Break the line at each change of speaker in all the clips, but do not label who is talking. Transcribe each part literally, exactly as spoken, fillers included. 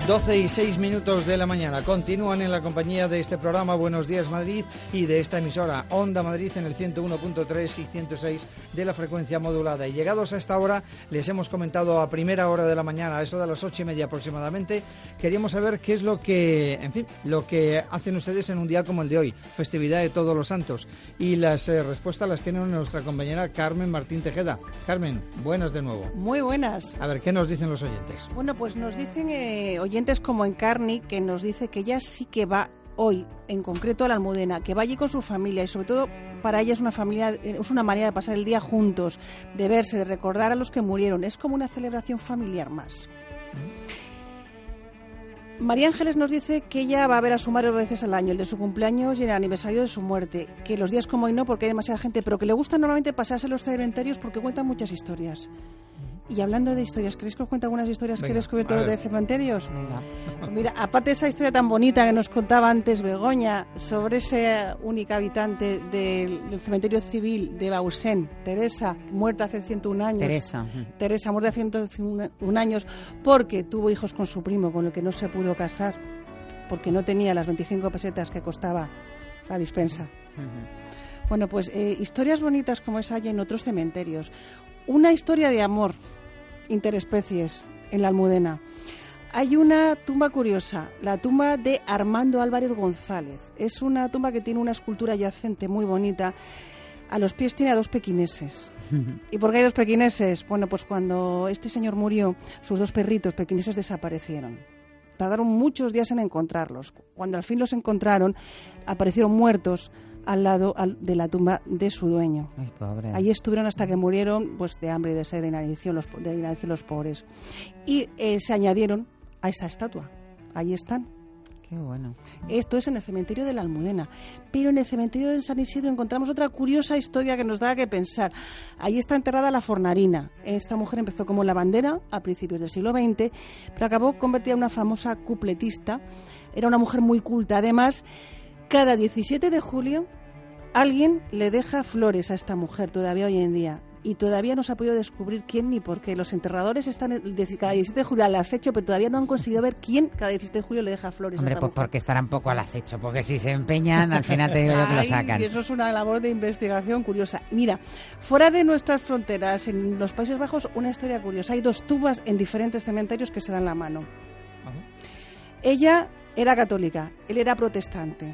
doce y seis minutos de la mañana. Continúan en la compañía de este programa Buenos Días Madrid y de esta emisora Onda Madrid en el ciento uno punto tres y ciento seis de la frecuencia modulada. Y llegados a esta hora, les hemos comentado a primera hora de la mañana, a eso de las ocho y media aproximadamente, queríamos saber qué es lo que, en fin, lo que hacen ustedes en un día como el de hoy, festividad de Todos los Santos. Y las eh, respuestas las tiene nuestra compañera Carmen Martín Tejeda. Carmen, buenas de nuevo.
Muy buenas.
A ver, ¿qué nos dicen los oyentes?
Bueno, pues nos dicen eh, oyentes como Encarni, que nos dice que ella sí que va hoy, en concreto a la Almudena, que va allí con su familia y sobre todo para ella es una familia, es una manera de pasar el día juntos, de verse, de recordar a los que murieron. Es como una celebración familiar más. ¿Mm? María Ángeles nos dice que ella va a ver a su madre dos veces al año, el de su cumpleaños y el aniversario de su muerte, que los días como hoy no porque hay demasiada gente, pero que le gusta normalmente pasarse los cementerios porque cuentan muchas historias. Y hablando de historias, ¿queréis que os cuente algunas historias Venga, que he descubierto de cementerios? Venga. Pues mira, aparte de esa historia tan bonita que nos contaba antes Begoña sobre esa única habitante del, del cementerio civil de Bausen, Teresa, muerta hace ciento un años.
Teresa.
Teresa, muerta hace ciento un años porque tuvo hijos con su primo, con el que no se pudo casar, porque no tenía las veinticinco pesetas que costaba la dispensa. Uh-huh. Bueno, pues eh, historias bonitas como esa hay en otros cementerios. Una historia de amor interespecies en la Almudena. Hay una tumba curiosa, la tumba de Armando Álvarez González. Es una tumba que tiene una escultura yacente muy bonita. A los pies tiene a dos pequineses. ¿Y por qué hay dos pequineses? Bueno, pues cuando este señor murió, sus dos perritos pequineses desaparecieron. Tardaron muchos días en encontrarlos. Cuando al fin los encontraron, aparecieron muertos al lado de la tumba de su dueño.
Ay, pobre.
Allí estuvieron hasta que murieron pues de hambre y de sed, de inanición los, de inanición los pobres. Y eh, se añadieron a esta estatua. Allí están.
Qué bueno.
Esto es en el cementerio de la Almudena. Pero en el cementerio de San Isidro encontramos otra curiosa historia que nos da que pensar. Allí está enterrada la Fornarina. Esta mujer empezó como lavandera a principios del siglo veinte, pero acabó convertida en una famosa cupletista. Era una mujer muy culta. Además, cada diecisiete de julio alguien le deja flores a esta mujer todavía hoy en día y todavía no se ha podido descubrir quién ni por qué. Los enterradores están cada diecisiete de julio al acecho, pero todavía no han conseguido ver quién cada diecisiete de julio le deja flores
Hombre,
a esta
pues
mujer.
Porque estarán poco al acecho, porque si se empeñan al final te digo yo que lo sacan.
Y eso es una labor de investigación curiosa. Mira, fuera de nuestras fronteras, en los Países Bajos, una historia curiosa. Hay dos tumbas en diferentes cementerios que se dan la mano. Uh-huh. Ella era católica, él era protestante.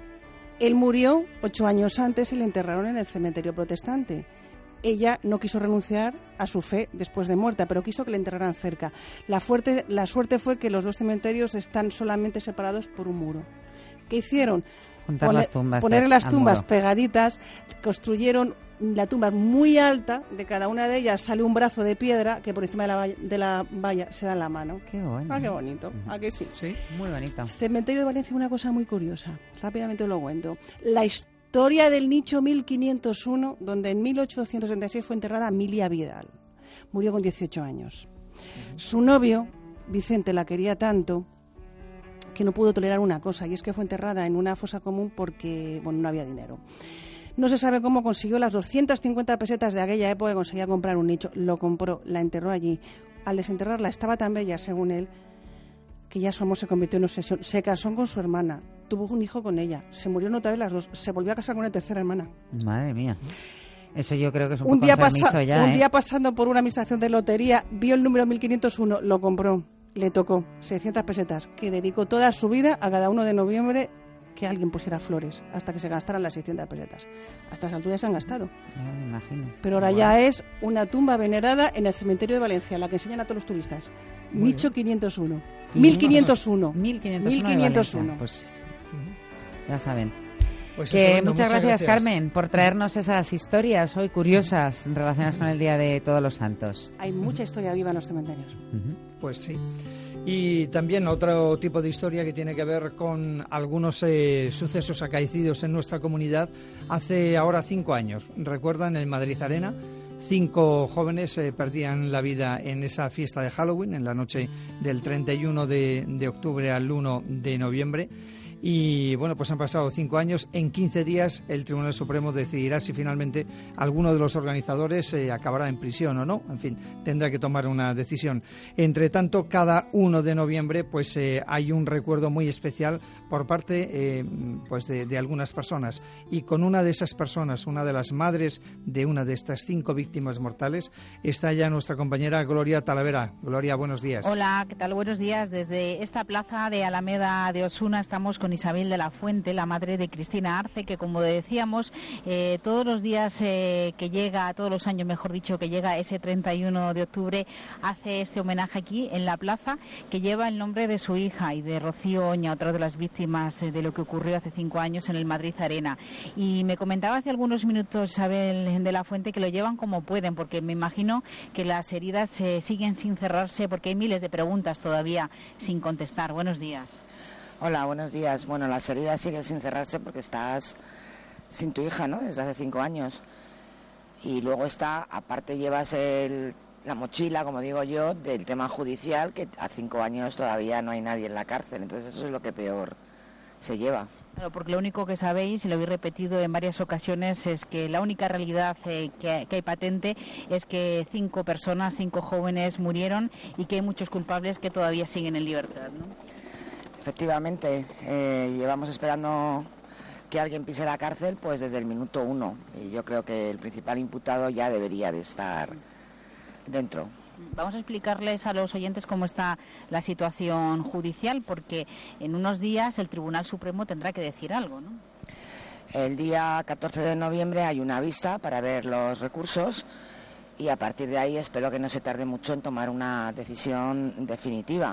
Él murió ocho años antes y le enterraron en el cementerio protestante. Ella no quiso renunciar a su fe después de muerta, pero quiso que le enterraran cerca. La, fuerte, la suerte fue que los dos cementerios están solamente separados por un muro. ¿Qué hicieron?
Juntar
Poner,
las tumbas
poner
de,
las tumbas
muro.
pegaditas, construyeron la tumba muy alta, de cada una de ellas sale un brazo de piedra que por encima de la valla, de la valla se da la mano.
Qué bueno.
Ah, qué bonito. ¿A que sí?
Sí, muy bonito.
Cementerio de Valencia, una cosa muy curiosa. Rápidamente os lo cuento. La historia del nicho mil quinientos uno, donde en mil ochocientos setenta y seis fue enterrada Emilia Vidal. Murió con dieciocho años. Uh-huh. Su novio, Vicente, la quería tanto que no pudo tolerar una cosa, y es que fue enterrada en una fosa común porque, bueno, no había dinero. No se sabe cómo consiguió las doscientas cincuenta pesetas de aquella época que conseguía comprar un nicho. Lo compró, la enterró allí. Al desenterrarla estaba tan bella, según él, que ya su amor se convirtió en obsesión. Se casó con su hermana, tuvo un hijo con ella, se murió otra vez las dos, se volvió a casar con una tercera hermana.
Madre mía. Eso yo creo que es un,
un
poco
día
enfermizo
pasa,
ya,
Un
¿eh?
día pasando por una administración de lotería, vio el número mil quinientos uno, lo compró, le tocó seiscientas pesetas, que dedicó toda su vida a cada uno de noviembre que alguien pusiera flores, hasta que se gastaran las seiscientas pesetas. Hasta esa altura se han gastado.
Ya me imagino.
Pero ahora bueno. Ya es una tumba venerada en el cementerio de Valencia, la que enseñan a todos los turistas. Muy Nicho bien. quinientos uno. mil quinientos uno.
mil quinientos uno.
mil quinientos uno.
Pues ya saben.
Pues
que
estupendo,
muchas,
muchas
gracias,
gracias,
Carmen, por traernos esas historias hoy curiosas relacionadas con el Día de Todos los Santos.
Hay mucha historia viva en los cementerios.
Uh-huh. Pues sí. Y también otro tipo de historia que tiene que ver con algunos eh, sucesos acaecidos en nuestra comunidad hace ahora cinco años. ¿Recuerdan el Madrid Arena? Cinco jóvenes eh, perdían la vida en esa fiesta de Halloween, en la noche del treinta y uno de, de octubre al uno de noviembre. Y bueno, pues han pasado cinco años. En quince días el Tribunal Supremo decidirá si finalmente alguno de los organizadores eh, acabará en prisión o no. En fin, tendrá que tomar una decisión. Entre tanto, cada uno de noviembre pues eh, hay un recuerdo muy especial por parte eh, pues de, de algunas personas. Y con una de esas personas, una de las madres de una de estas cinco víctimas mortales, está ya nuestra compañera Gloria Talavera. Gloria, buenos días.
Hola, ¿qué tal? Buenos días. Desde esta plaza de Alameda de Osuna estamos con Isabel de la Fuente, la madre de Cristina Arce, que como decíamos, eh, todos los días eh, que llega, todos los años mejor dicho, que llega ese treinta y uno de octubre, hace este homenaje aquí en la plaza que lleva el nombre de su hija y de Rocío Oña, otra de las víctimas de lo que ocurrió hace cinco años en el Madrid Arena. Y me comentaba hace algunos minutos Isabel de la Fuente que lo llevan como pueden, porque me imagino que las heridas eh, siguen sin cerrarse, porque hay miles de preguntas todavía sin contestar. Buenos días.
Hola, buenos días. Bueno, las heridas siguen sin cerrarse porque estás sin tu hija, ¿no?, desde hace cinco años. Y luego está, aparte llevas el, la mochila, como digo yo, del tema judicial, que a cinco años todavía no hay nadie en la cárcel. Entonces eso es lo que peor se lleva.
Claro, porque lo único que sabéis, y lo habéis repetido en varias ocasiones, es que la única realidad eh, que, que hay patente es que cinco personas, cinco jóvenes murieron y que hay muchos culpables que todavía siguen en libertad, ¿no?
Efectivamente, eh, llevamos esperando que alguien pise la cárcel pues desde el minuto uno, y yo creo que el principal imputado ya debería de estar dentro.
Vamos a explicarles a los oyentes cómo está la situación judicial, porque en unos días el Tribunal Supremo tendrá que decir algo, ¿no?
El día catorce de noviembre hay una vista para ver los recursos y a partir de ahí espero que no se tarde mucho en tomar una decisión definitiva.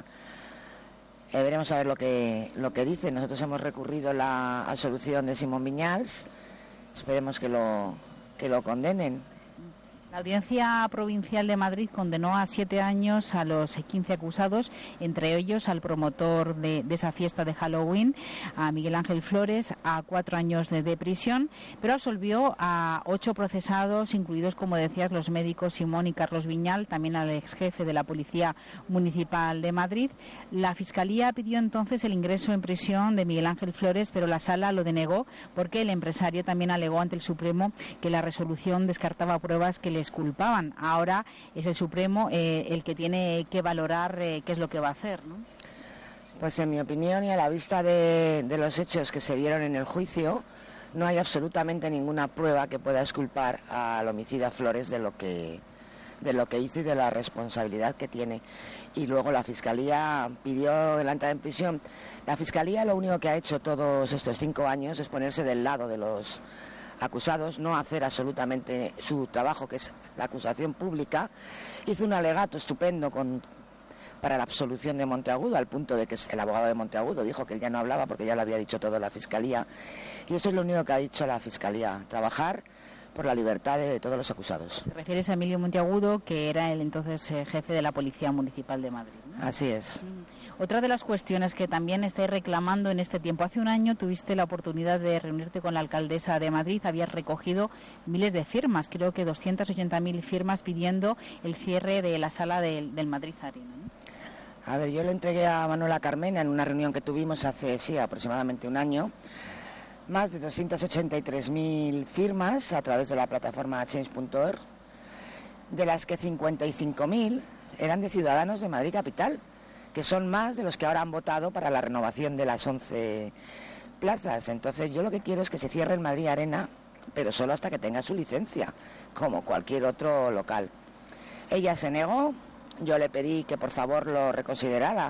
Eh, veremos a ver lo que lo que dice. Nosotros hemos recurrido la absolución de Simón Viñals. Esperemos que lo que lo condenen.
La Audiencia Provincial de Madrid condenó a siete años a los quince acusados, entre ellos al promotor de, de esa fiesta de Halloween, a Miguel Ángel Flores, a cuatro años de, de prisión, pero absolvió a ocho procesados, incluidos, como decías, los médicos Simón y Carlos Viñal, también al ex jefe de la Policía Municipal de Madrid. La Fiscalía pidió entonces el ingreso en prisión de Miguel Ángel Flores, pero la Sala lo denegó porque el empresario también alegó ante el Supremo que la resolución descartaba pruebas que les culpaban. Ahora es el Supremo eh, el que tiene que valorar eh, qué es lo que va a hacer, ¿no?
Pues en mi opinión y a la vista de, de los hechos que se vieron en el juicio, no hay absolutamente ninguna prueba que pueda exculpar al homicida Flores de lo que de lo que hizo y de la responsabilidad que tiene. Y luego la Fiscalía pidió la entrada en prisión. La Fiscalía lo único que ha hecho todos estos cinco años es ponerse del lado de los acusados, no hacer absolutamente su trabajo, que es la acusación pública. Hizo un alegato estupendo con, para la absolución de Monteagudo, al punto de que el abogado de Monteagudo dijo que él ya no hablaba porque ya lo había dicho todo la Fiscalía. Y eso es lo único que ha dicho la Fiscalía, trabajar por la libertad de, de todos los acusados.
Te refieres a Emilio Monteagudo, que era el entonces eh, jefe de la Policía Municipal de Madrid, ¿no?
Así es.
Mm. Otra de las cuestiones que también estáis reclamando en este tiempo, hace un año tuviste la oportunidad de reunirte con la alcaldesa de Madrid, habías recogido miles de firmas, creo que doscientas ochenta mil firmas pidiendo el cierre de la sala del, del Madrid Arena, ¿no?
A ver, yo le entregué a Manuela Carmena en una reunión que tuvimos hace, sí, aproximadamente un año, más de doscientas ochenta y tres mil firmas a través de la plataforma change punto org, de las que cincuenta y cinco mil eran de ciudadanos de Madrid Capital, que son más de los que ahora han votado para la renovación de las once plazas. Entonces yo lo que quiero es que se cierre el Madrid Arena, pero solo hasta que tenga su licencia, como cualquier otro local. Ella se negó, yo le pedí que por favor lo reconsiderara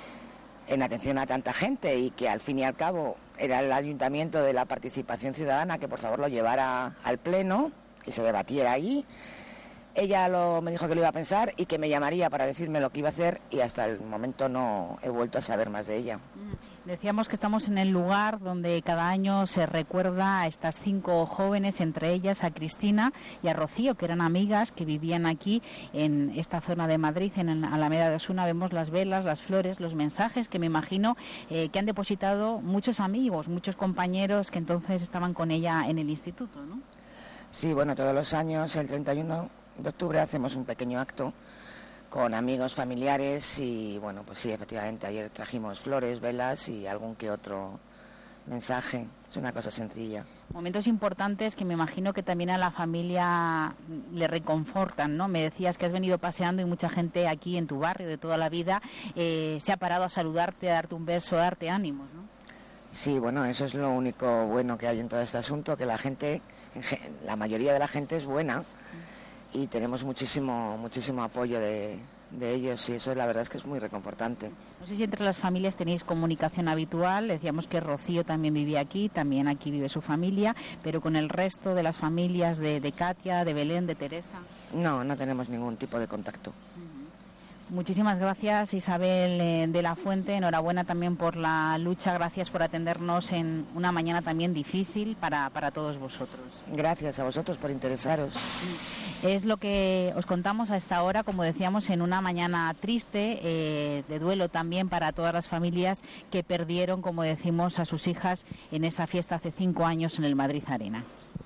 en atención a tanta gente y que al fin y al cabo era el ayuntamiento de la participación ciudadana, que por favor lo llevara al pleno y se debatiera ahí. Ella lo, me dijo que lo iba a pensar y que me llamaría para decirme lo que iba a hacer, y hasta el momento no he vuelto a saber más de ella.
Decíamos que estamos en el lugar donde cada año se recuerda a estas cinco jóvenes, entre ellas a Cristina y a Rocío, que eran amigas, que vivían aquí en esta zona de Madrid, en Alameda de Osuna. Vemos las velas, las flores, los mensajes que me imagino eh, que han depositado muchos amigos, muchos compañeros que entonces estaban con ella en el instituto, ¿no?
Sí, bueno, todos los años, el treinta y uno de octubre, hacemos un pequeño acto con amigos, familiares y bueno, pues sí, efectivamente, ayer trajimos flores, velas y algún que otro mensaje. Es una cosa sencilla.
Momentos importantes que me imagino que también a la familia le reconfortan, ¿no? Me decías que has venido paseando y mucha gente aquí en tu barrio de toda la vida eh, se ha parado a saludarte, a darte un beso, a darte ánimos, ¿no?
Sí, bueno, eso es lo único bueno que hay en todo este asunto, que la gente, la mayoría de la gente es buena y tenemos muchísimo, muchísimo apoyo de, de ellos y eso la verdad es que es muy reconfortante.
No sé si entre las familias tenéis comunicación habitual, decíamos que Rocío también vivía aquí, también aquí vive su familia, pero con el resto de las familias de, de Katia, de Belén, de Teresa.
No, no tenemos ningún tipo de contacto.
Muchísimas gracias, Isabel de la Fuente. Enhorabuena también por la lucha. Gracias por atendernos en una mañana también difícil para, para todos vosotros.
Gracias a vosotros por interesaros.
Es lo que os contamos a esta hora, como decíamos, en una mañana triste, eh, de duelo también para todas las familias que perdieron, como decimos, a sus hijas en esa fiesta hace cinco años en el Madrid Arena.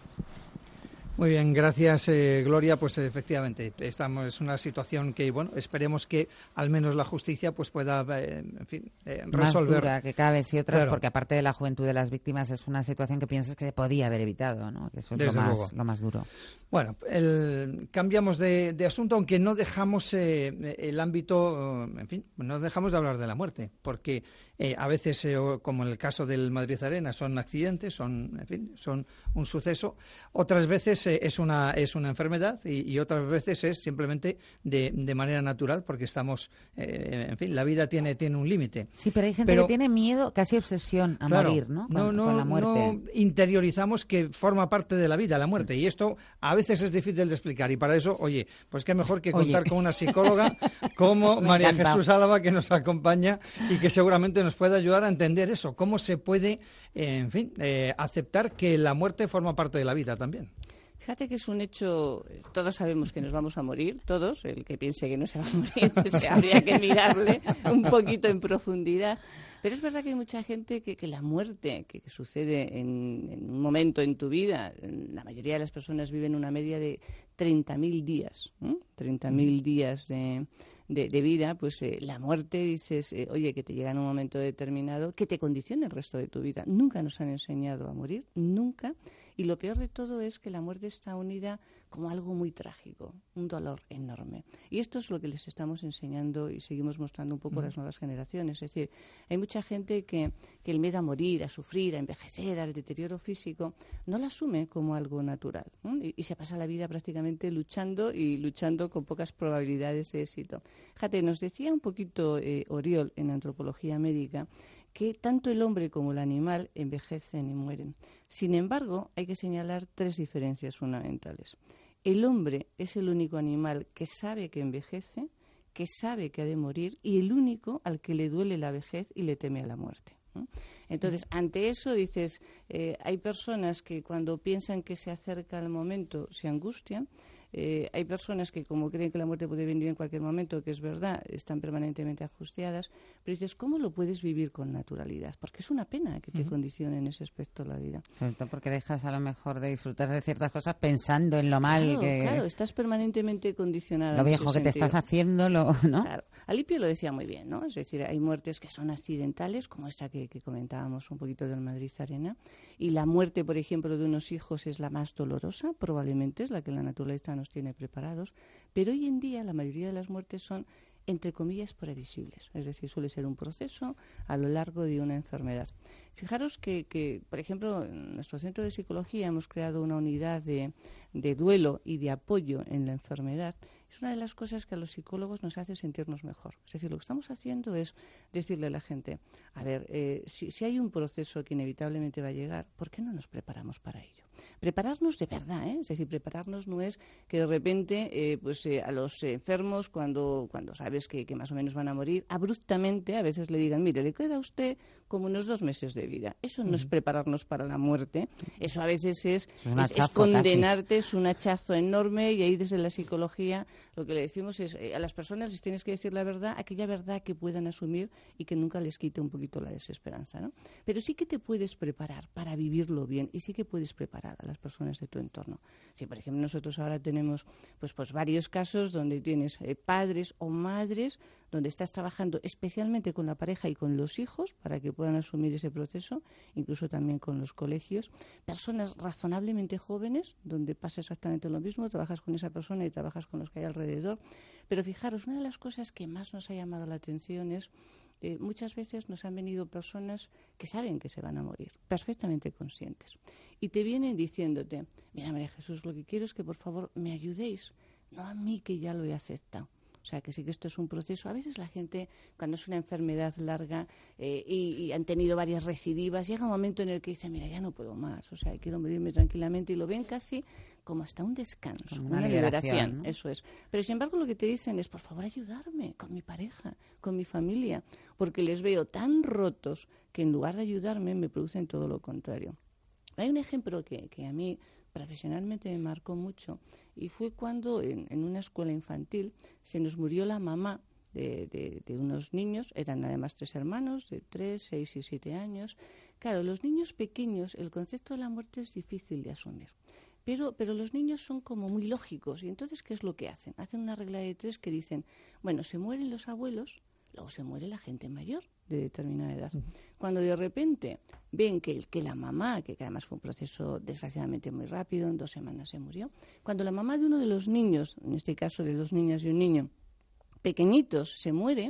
Muy bien, gracias eh, Gloria. Pues efectivamente, estamos es una situación que, bueno, esperemos que al menos la justicia pues pueda, eh, en fin, eh, resolver.
Más dura que cabe, si otras,
claro.
Porque aparte de la juventud de las víctimas es una situación que piensas que se podía haber evitado, ¿no? Que eso es lo más, lo más duro.
Bueno, el, cambiamos de, de asunto, aunque no dejamos eh, el ámbito, en fin, no dejamos de hablar de la muerte, porque eh, a veces, eh, como en el caso del Madrid Arena, son accidentes, son, en fin, son un suceso. Otras veces es una es una enfermedad y, y otras veces es simplemente de, de manera natural porque estamos eh, en fin, la vida tiene tiene un límite.
Sí, pero hay gente pero, que tiene miedo, casi obsesión a claro, morir, ¿no? Con,
no, no,
con la muerte.
No interiorizamos que forma parte de la vida la muerte y esto a veces es difícil de explicar y para eso, oye, pues qué mejor que contar oye. con una psicóloga como María Jesús Álava que nos acompaña y que seguramente nos puede ayudar a entender eso, cómo se puede, eh, en fin, eh, aceptar que la muerte forma parte de la vida también.
Fíjate que es un hecho, todos sabemos que nos vamos a morir, todos, el que piense que no se va a morir, pues habría que mirarle un poquito en profundidad. Pero es verdad que hay mucha gente que, que la muerte que, que sucede en, en un momento en tu vida, la mayoría de las personas viven una media de treinta mil días, ¿eh? treinta mil días de, de, de vida, pues eh, la muerte, dices, eh, oye, que te llega en un momento determinado, que te condiciona el resto de tu vida. Nunca nos han enseñado a morir, nunca. Y lo peor de todo es que la muerte está unida como algo muy trágico, un dolor enorme. Y esto es lo que les estamos enseñando y seguimos mostrando un poco a las nuevas generaciones. Es decir, hay mucha gente que, que el miedo a morir, a sufrir, a envejecer, al deterioro físico, no lo asume como algo natural, ¿eh? y, y se pasa la vida prácticamente luchando y luchando con pocas probabilidades de éxito. Fíjate, nos decía un poquito eh, Oriol en Antropología Médica que tanto el hombre como el animal envejecen y mueren. Sin embargo, hay que señalar tres diferencias fundamentales. El hombre es el único animal que sabe que envejece, que sabe que ha de morir y el único al que le duele la vejez y le teme a la muerte. Entonces, ante eso dices, eh, hay personas que cuando piensan que se acerca el momento se angustian. Eh, hay personas que, como creen que la muerte puede venir en cualquier momento, que es verdad, están permanentemente angustiadas, pero dices, ¿cómo lo puedes vivir con naturalidad? Porque es una pena que te uh-huh. condicione en ese aspecto la vida.
Sobre todo porque dejas a lo mejor de disfrutar de ciertas cosas pensando en lo mal
claro,
que...
Claro, estás permanentemente condicionada.
Lo viejo que
sentido.
te estás haciendo, lo, ¿no?
Claro. Alipio lo decía muy bien, ¿no? Es decir, hay muertes que son accidentales, como esta que, que comentábamos un poquito del Madrid Arena, y la muerte, por ejemplo, de unos hijos es la más dolorosa, probablemente es la que la naturaleza nos tiene preparados, pero hoy en día la mayoría de las muertes son, entre comillas, previsibles, es decir, suele ser un proceso a lo largo de una enfermedad. Fijaros que, que por ejemplo, en nuestro centro de psicología hemos creado una unidad de, de duelo y de apoyo en la enfermedad. Es una de las cosas que a los psicólogos nos hace sentirnos mejor. Es decir, lo que estamos haciendo es decirle a la gente, a ver, eh, si, si hay un proceso que inevitablemente va a llegar, ¿por qué no nos preparamos para ello? Prepararnos de verdad, ¿eh? Es decir, prepararnos no es que de repente eh, pues eh, a los enfermos, cuando, cuando sabes que, que más o menos van a morir, abruptamente a veces le digan, mire, le queda a usted como unos dos meses de vida. Eso no uh-huh. es prepararnos para la muerte. Eso a veces es, es, es, es condenarte, casi. Es un hachazo enorme y ahí desde la psicología
lo que le decimos es, eh, a las personas les tienes que decir la verdad, aquella verdad que puedan asumir y que nunca les quite un poquito la desesperanza, ¿no? Pero sí que te puedes preparar para vivirlo bien y sí que puedes preparar a las personas de tu entorno. Si, por ejemplo, nosotros ahora tenemos pues, pues varios casos donde tienes eh, padres o madres, donde estás trabajando especialmente con la pareja y con los hijos para que puedan asumir ese proceso, incluso también con los colegios, personas razonablemente jóvenes, donde pasa exactamente lo mismo, trabajas con esa persona y trabajas con los que hay alrededor. Pero fijaros, una de las cosas que más nos ha llamado la atención es eh, muchas veces nos han venido personas que saben que se van a morir, perfectamente conscientes, y te vienen diciéndote, mira María Jesús, lo que quiero es que por favor me ayudéis, no a mí que ya lo he aceptado. O sea, que sí que esto es un proceso. A veces la gente, cuando es una enfermedad larga eh, y, y han tenido varias recidivas, llega un momento en el que dice, mira, ya no puedo más, o sea, quiero morirme tranquilamente, y lo ven casi como hasta un descanso,
una,
una
liberación,
liberación,
¿no?
Eso es. Pero sin embargo lo que te dicen es, por favor, ayudarme con mi pareja, con mi familia, porque les veo tan rotos que en lugar de ayudarme me producen todo lo contrario. Hay un ejemplo que, que a mí profesionalmente me marcó mucho, y fue cuando en, en una escuela infantil se nos murió la mamá de, de, de unos niños, eran además tres hermanos de tres, seis y siete años. Claro, los niños pequeños, el concepto de la muerte es difícil de asumir. Pero, pero los niños son como muy lógicos, y entonces, ¿qué es lo que hacen? Hacen una regla de tres que dicen, bueno, se mueren los abuelos, luego se muere la gente mayor de determinada edad. Uh-huh. Cuando de repente ven que, que la mamá, que además fue un proceso desgraciadamente muy rápido, en dos semanas se murió, cuando la mamá de uno de los niños, en este caso de dos niñas y un niño, pequeñitos, se muere,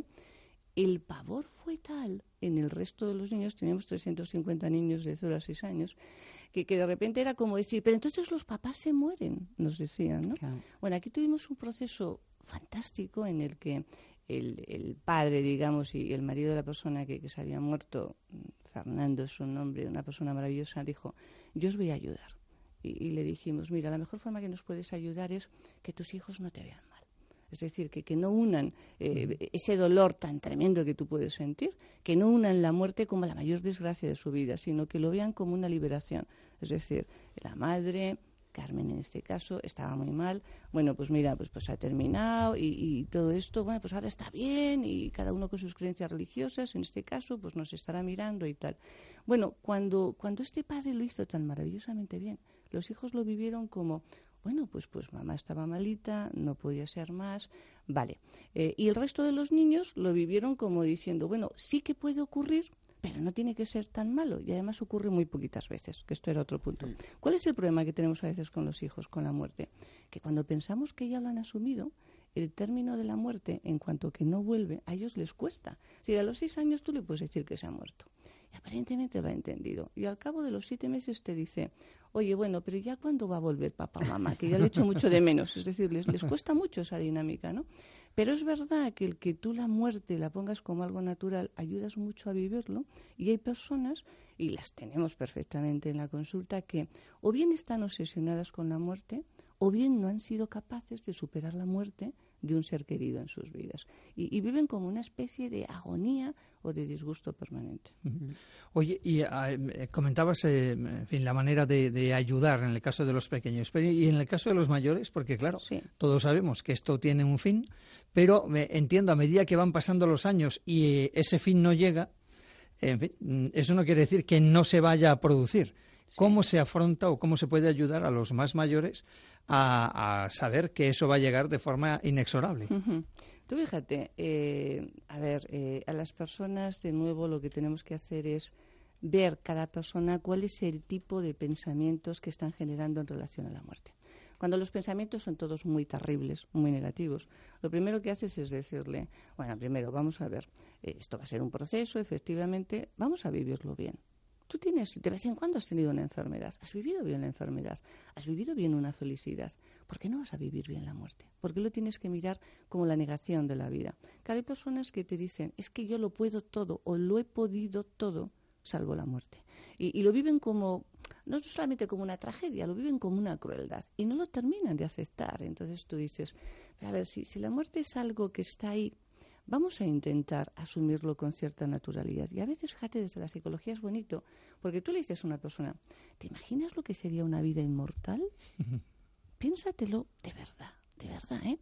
el pavor fue tal en el resto de los niños, teníamos trescientos cincuenta niños de cero a seis años, que, que de repente era como decir, pero entonces los papás se mueren, nos decían, ¿no? Claro. Bueno, aquí tuvimos un proceso fantástico en el que el, el padre, digamos, y el marido de la persona que, que se había muerto, Fernando es su nombre, una persona maravillosa, dijo, yo os voy a ayudar. Y, y le dijimos, mira, la mejor forma que nos puedes ayudar es que tus hijos no te vean mal. Es decir, que, que no unan eh, ese dolor tan tremendo que tú puedes sentir, que no unan la muerte como la mayor desgracia de su vida, sino que lo vean como una liberación. Es decir, la madre, Carmen en este caso, estaba muy mal. Bueno, pues mira, pues, pues ha terminado y, y todo esto, bueno, pues ahora está bien y cada uno con sus creencias religiosas, en este caso, pues nos estará mirando y tal. Bueno, cuando, cuando este padre lo hizo tan maravillosamente bien, los hijos lo vivieron como... Bueno, pues, pues mamá estaba malita, no podía ser más, vale. Eh, y el resto de los niños lo vivieron como diciendo, bueno, sí que puede ocurrir, pero no tiene que ser tan malo. Y además ocurre muy poquitas veces, que esto era otro punto. ¿Cuál es el problema que tenemos a veces con los hijos, con la muerte? Que cuando pensamos que ya lo han asumido, el término de la muerte, en cuanto que no vuelve, a ellos les cuesta. Si a los seis años tú le puedes decir que se ha muerto. Y aparentemente lo ha entendido. Y al cabo de los siete meses te dice, oye, bueno, pero ¿ya cuándo va a volver papá o mamá? Que ya le echo mucho de menos. Es decir, les, les cuesta mucho esa dinámica, ¿no? Pero es verdad que el que tú la muerte la pongas como algo natural, ayudas mucho a vivirlo. Y hay personas, y las tenemos perfectamente en la consulta, que o bien están obsesionadas con la muerte, o bien no han sido capaces de superar la muerte de un ser querido en sus vidas. Y, y viven como una especie de agonía o de disgusto permanente.
Uh-huh. Oye, y uh, comentabas eh, en fin, la manera de, de ayudar en el caso de los pequeños, pero y en el caso de los mayores, porque claro, sí. Todos sabemos que esto tiene un fin, pero eh, entiendo, a medida que van pasando los años y eh, ese fin no llega, eh, en fin, eso no quiere decir que no se vaya a producir. Sí. ¿Cómo se afronta o cómo se puede ayudar a los más mayores a, a saber que eso va a llegar de forma inexorable?
Uh-huh. Tú fíjate, eh, a ver, eh, a las personas de nuevo lo que tenemos que hacer es ver cada persona cuál es el tipo de pensamientos que están generando en relación a la muerte. Cuando los pensamientos son todos muy terribles, muy negativos, lo primero que haces es decirle, bueno, primero vamos a ver, eh, esto va a ser un proceso, efectivamente, vamos a vivirlo bien. Tú tienes, de vez en cuando has tenido una enfermedad, has vivido bien la enfermedad, has vivido bien una felicidad. ¿Por qué no vas a vivir bien la muerte? ¿Por qué lo tienes que mirar como la negación de la vida? Cada hay personas que te dicen, es que yo lo puedo todo o lo he podido todo, salvo la muerte. Y, y lo viven como, no solamente como una tragedia, lo viven como una crueldad y no lo terminan de aceptar. Entonces tú dices, a ver, si, si la muerte es algo que está ahí, vamos a intentar asumirlo con cierta naturalidad. Y a veces, fíjate, desde la psicología es bonito, porque tú le dices a una persona, ¿te imaginas lo que sería una vida inmortal? Uh-huh. Piénsatelo de verdad, de verdad, ¿eh?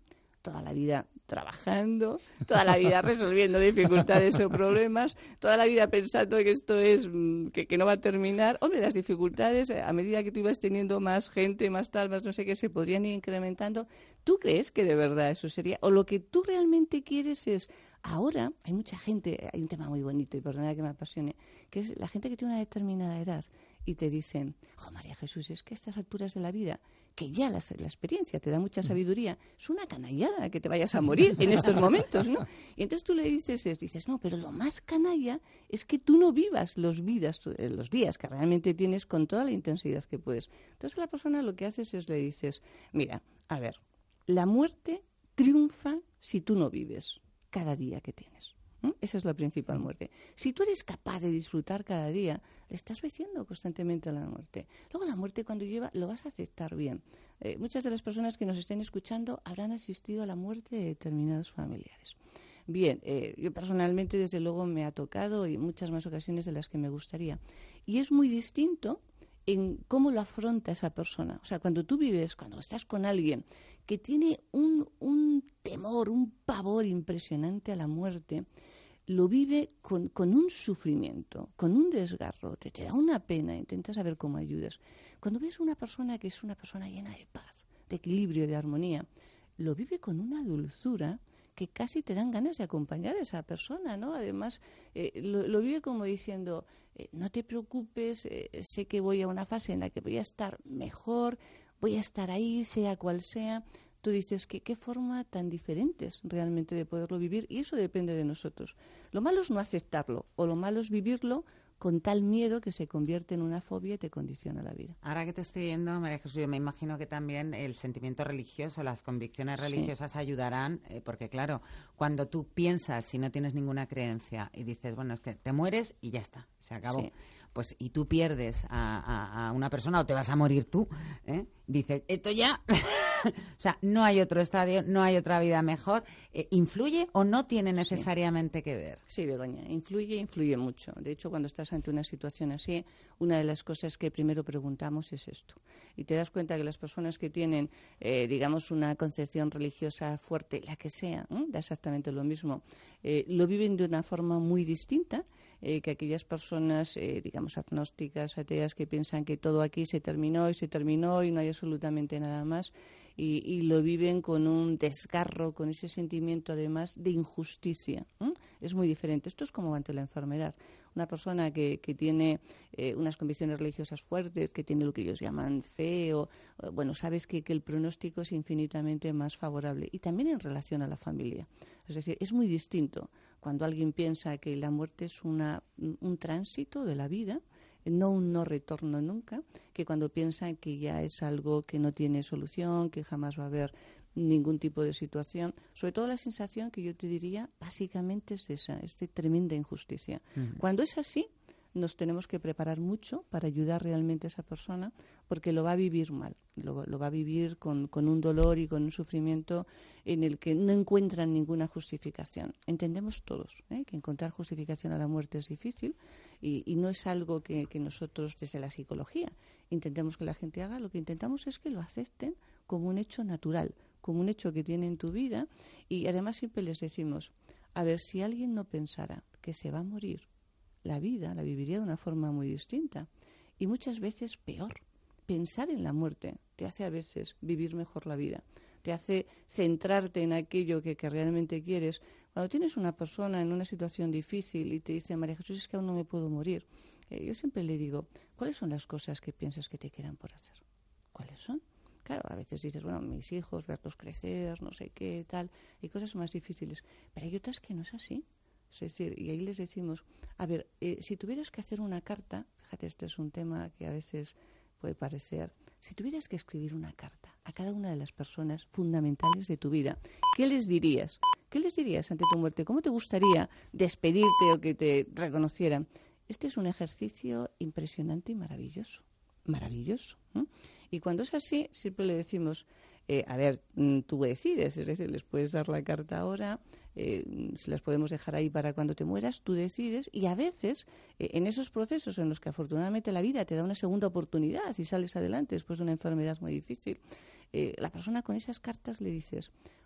toda la vida trabajando, toda la vida resolviendo dificultades o problemas, toda la vida pensando que esto es que, que no va a terminar. Hombre, las dificultades, a medida que tú ibas teniendo más gente, más tal, más no sé qué, se podrían ir incrementando. ¿Tú crees que de verdad eso sería? O lo que tú realmente quieres es... Ahora hay mucha gente, hay un tema muy bonito, y perdona que me apasione, que es la gente que tiene una determinada edad y te dicen, oh, María Jesús, es que a estas alturas de la vida, que ya la, la experiencia te da mucha sabiduría, es una canallada que te vayas a morir en estos momentos, ¿no? Y entonces tú le dices, es, dices, no, pero lo más canalla es que tú no vivas los, vidas, los días que realmente tienes con toda la intensidad que puedes. Entonces a la persona lo que haces es le dices, mira, a ver, la muerte triunfa si tú no vives cada día que tienes. ¿eh? Esa es la principal muerte. Si tú eres capaz de disfrutar cada día, le estás venciendo constantemente a la muerte. Luego la muerte cuando lleva, lo vas a aceptar bien. Eh, muchas de las personas que nos estén escuchando habrán asistido a la muerte de determinados familiares. Bien, eh, yo personalmente desde luego me ha tocado y muchas más ocasiones de las que me gustaría. Y es muy distinto en cómo lo afronta esa persona. O sea, cuando tú vives, cuando estás con alguien que tiene un, un temor, un pavor impresionante a la muerte, lo vive con, con un sufrimiento, con un desgarro, te, te da una pena, intentas saber cómo ayudas. Cuando ves a una persona que es una persona llena de paz, de equilibrio, de armonía, lo vive con una dulzura que casi te dan ganas de acompañar a esa persona, ¿no? Además, eh, lo, lo vive como diciendo, eh, no te preocupes, eh, sé que voy a una fase en la que voy a estar mejor, voy a estar ahí, sea cual sea. Tú dices, que qué forma tan diferentes realmente de poderlo vivir, y eso depende de nosotros. Lo malo es no aceptarlo, o lo malo es vivirlo con tal miedo que se convierte en una fobia y te condiciona la vida.
Ahora que te estoy viendo, María Jesús, yo me imagino que también el sentimiento religioso, las convicciones religiosas sí. ayudarán, eh, porque claro, cuando tú piensas, si no tienes ninguna creencia, y dices, bueno, es que te mueres y ya está, se acabó. Sí. Pues y tú pierdes a, a, a una persona o te vas a morir tú, ¿eh? Dices, esto ya... o sea, no hay otro estadio, no hay otra vida mejor. Eh, ¿Influye o no tiene necesariamente sí. que ver?
Sí, Begoña, influye, influye mucho. De hecho, cuando estás ante una situación así, una de las cosas que primero preguntamos es esto. Y te das cuenta que las personas que tienen, eh, digamos, una concepción religiosa fuerte, la que sea, ¿eh? da exactamente lo mismo, eh, lo viven de una forma muy distinta eh, que aquellas personas, eh, digamos, agnósticas, ateas, que piensan que todo aquí se terminó y se terminó y no hay absolutamente nada más. Y, y lo viven con un desgarro, con ese sentimiento además de injusticia. ¿eh? Es muy diferente. Esto es como ante la enfermedad. Una persona que, que tiene eh, unas convicciones religiosas fuertes, que tiene lo que ellos llaman fe, o, o, bueno, sabes que, que el pronóstico es infinitamente más favorable. Y también en relación a la familia. Es decir, es muy distinto cuando alguien piensa que la muerte es una, un tránsito de la vida, no un no retorno nunca, que cuando piensan que ya es algo que no tiene solución, que jamás va a haber ningún tipo de situación. Sobre todo la sensación que yo te diría básicamente es esa, es de tremenda injusticia. Uh-huh. Cuando es así, nos tenemos que preparar mucho para ayudar realmente a esa persona, porque lo va a vivir mal, lo, lo va a vivir con, con un dolor y con un sufrimiento en el que no encuentran ninguna justificación. Entendemos todos ¿eh? que encontrar justificación a la muerte es difícil y, y no es algo que, que nosotros desde la psicología intentemos que la gente haga. Lo que intentamos es que lo acepten como un hecho natural, como un hecho que tiene en tu vida, y además siempre les decimos, a ver, si alguien no pensara que se va a morir, la vida la viviría de una forma muy distinta y muchas veces peor. Pensar en la muerte te hace a veces vivir mejor la vida, te hace centrarte en aquello que, que realmente quieres. Cuando tienes una persona en una situación difícil y te dice, María Jesús, es que aún no me puedo morir, eh, yo siempre le digo, ¿cuáles son las cosas que piensas que te quedan por hacer? ¿Cuáles son? Claro, a veces dices, bueno, mis hijos, verlos crecer, no sé qué, tal, hay cosas más difíciles, pero hay otras que no es así. Es decir, y ahí les decimos, a ver, eh, si tuvieras que hacer una carta, fíjate, esto es un tema que a veces puede parecer, si tuvieras que escribir una carta a cada una de las personas fundamentales de tu vida, ¿qué les dirías? ¿Qué les dirías ante tu muerte? ¿Cómo te gustaría despedirte o que te reconocieran? Este es un ejercicio impresionante y maravilloso. Maravilloso. ¿eh? Y cuando es así, siempre le decimos, eh, a ver, tú decides, es decir, les puedes dar la carta ahora, eh, se las podemos dejar ahí para cuando te mueras, tú decides, y a veces, eh, en esos procesos en los que afortunadamente la vida te da una segunda oportunidad y sales adelante después de una enfermedad muy difícil, eh, la persona con esas cartas le dices,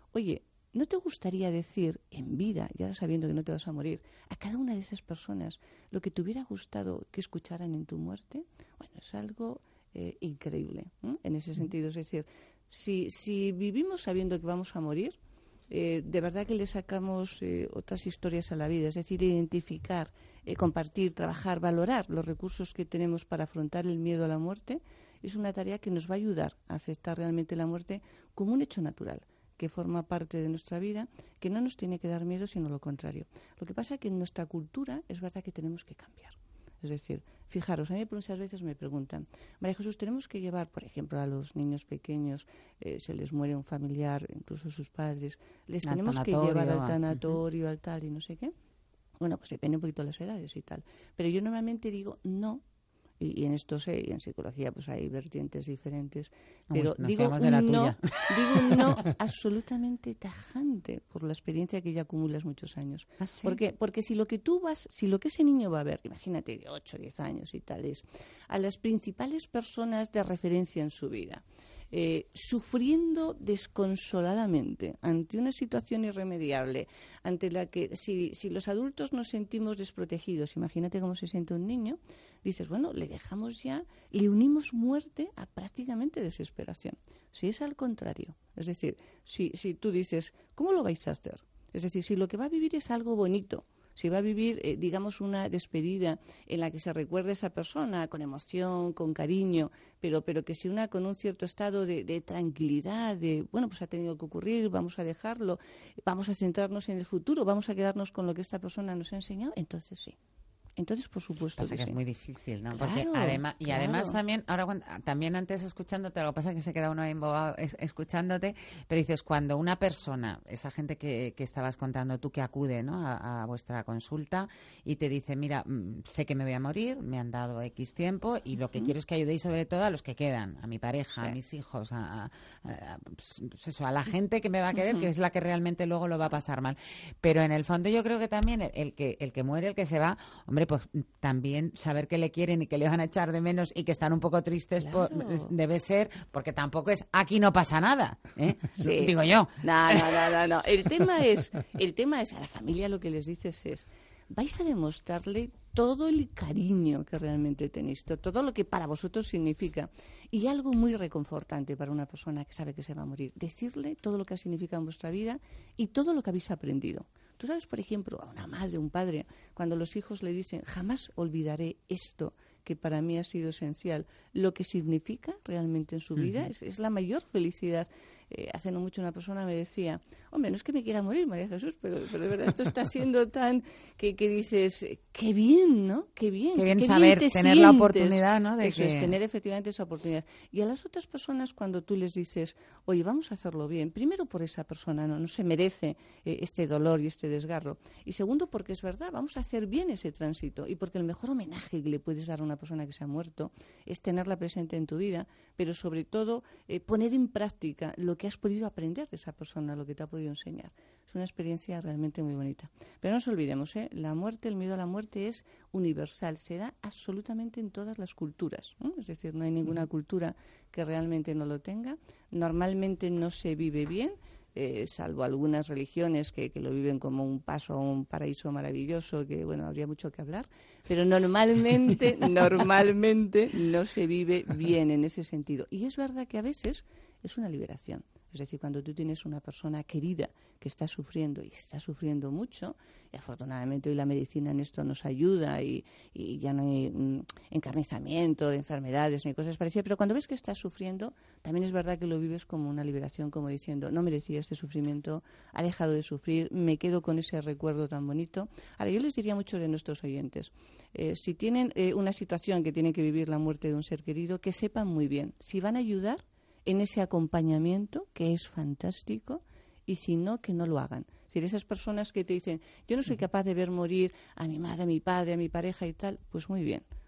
oye, ¿no te gustaría decir en vida, ya sabiendo que no te vas a morir, a cada una de esas personas lo que te hubiera gustado que escucharan en tu muerte? Bueno, es algo eh, increíble, ¿eh? En ese sentido. Es decir, si, si vivimos sabiendo que vamos a morir, eh, de verdad que le sacamos eh, otras historias a la vida. Es decir, identificar, eh, compartir, trabajar, valorar los recursos que tenemos para afrontar el miedo a la muerte es una tarea que nos va a ayudar a aceptar realmente la muerte como un hecho natural, que forma parte de nuestra vida, que no nos tiene que dar miedo, sino lo contrario. Lo que pasa es que en nuestra cultura es verdad que tenemos que cambiar. Es decir, fijaros, a mí muchas veces me preguntan, María Jesús, tenemos que llevar, por ejemplo, a los niños pequeños, eh, se les muere un familiar, incluso sus padres, les
al
tenemos que
tanatorio,
llevar al
a-
tanatorio, uh-huh. al tal y no sé qué. Bueno, pues depende un poquito de las edades y tal. Pero yo normalmente digo no. Y, y en esto sé, y en psicología pues hay vertientes diferentes, pero
Uy, nos
digo
fiamos de la
un no,
tuya.
digo un no absolutamente tajante por la experiencia que ya acumulas muchos años.
¿Ah, sí?
Porque porque si lo que tú vas, si lo que ese niño va a ver, imagínate de ocho, diez años y tal, es a las principales personas de referencia en su vida, eh, sufriendo desconsoladamente ante una situación irremediable, ante la que si, si los adultos nos sentimos desprotegidos, imagínate cómo se siente un niño, dices, bueno, le dejamos ya, le unimos muerte a prácticamente desesperación. Si es al contrario, es decir, si, si tú dices, ¿cómo lo vais a hacer? Es decir, si lo que va a vivir es algo bonito, si va a vivir, eh, digamos, una despedida en la que se recuerde a esa persona con emoción, con cariño, pero, pero que se una con un cierto estado de, de tranquilidad, de, bueno, pues ha tenido que ocurrir, vamos a dejarlo, vamos a centrarnos en el futuro, vamos a quedarnos con lo que esta persona nos ha enseñado, entonces sí. Entonces, por supuesto
Pasa
que
que
sí.
es muy difícil, ¿no?
Claro,
Porque además, y
claro.
además también, ahora cuando- también antes escuchándote, lo que pasa es que se queda uno ahí embobado es- escuchándote, pero dices, cuando una persona, esa gente que, que estabas contando tú que acude, ¿no? a, a vuestra consulta y te dice, mira, mm, sé que me voy a morir, me han dado X tiempo y lo que
Ujú.
quiero es que ayudéis sobre todo a los que quedan, a mi pareja,
Sí.
a mis hijos, a, a- a- pues eso, a la gente que me va a querer,
Ujú.
que es la que realmente luego lo va a pasar mal. Pero en el fondo yo creo que también el, el que el que muere, el que se va, hombre, pues también saber que le quieren y que le van a echar de menos y que están un poco tristes por-
Claro.
debe ser, porque tampoco es aquí no pasa nada, ¿eh?
Sí.
Digo yo.
No, no, no, no, no. El tema es, el tema es a la familia lo que les dices es, vais a demostrarle todo el cariño que realmente tenéis, to- todo lo que para vosotros significa. Y algo muy reconfortante para una persona que sabe que se va a morir, decirle todo lo que ha significado en vuestra vida y todo lo que habéis aprendido. Tú sabes, por ejemplo, a una madre, un padre, cuando los hijos le dicen, jamás olvidaré esto que para mí ha sido esencial, lo que significa realmente en su vida,
Ujú.
es, es la mayor felicidad. Eh, hace no mucho una persona me decía, hombre, no es que me quiera morir, María Jesús, pero, pero de verdad esto está siendo tan que, que dices, qué bien, ¿no? Qué bien.
Qué bien
qué
saber
te
tener la
sientes.
oportunidad, ¿no? De
Eso
que...
es, tener efectivamente esa oportunidad. Y a las otras personas, cuando tú les dices, oye, vamos a hacerlo bien, primero por esa persona, no, no se merece eh, este dolor y este desgarro. Y segundo, porque es verdad, vamos a hacer bien ese tránsito. Y porque el mejor homenaje que le puedes dar a una persona que se ha muerto es tenerla presente en tu vida, pero sobre todo eh, poner en práctica lo que has podido aprender de esa persona, lo que te ha podido enseñar. Es una experiencia realmente muy bonita. Pero no nos olvidemos, ¿eh? La muerte, el miedo a la muerte es universal, se da absolutamente en todas las culturas, ¿eh? Es decir, no hay ninguna cultura que realmente no lo tenga. Normalmente no se vive bien, Eh, salvo algunas religiones que, que lo viven como un paso a un paraíso maravilloso, que bueno, habría mucho que hablar, pero normalmente, normalmente no se vive bien en ese sentido. Y es verdad que a veces es una liberación. Es decir, cuando tú tienes una persona querida que está sufriendo y está sufriendo mucho, y afortunadamente hoy la medicina en esto nos ayuda y, y ya no hay mm, encarnizamiento de enfermedades ni cosas parecidas, pero cuando ves que está sufriendo, también es verdad que lo vives como una liberación, como diciendo, no merecía este sufrimiento, ha dejado de sufrir, me quedo con ese recuerdo tan bonito. Ahora, yo les diría a muchos de nuestros oyentes, eh, si tienen eh, una situación que tienen que vivir la muerte de un ser querido, que sepan muy bien, si van a ayudar en ese acompañamiento, que es fantástico, y si no, que no lo hagan. Es decir, esas personas que te dicen, yo no soy capaz de ver morir a mi madre, a mi padre, a mi pareja y tal, pues muy bien,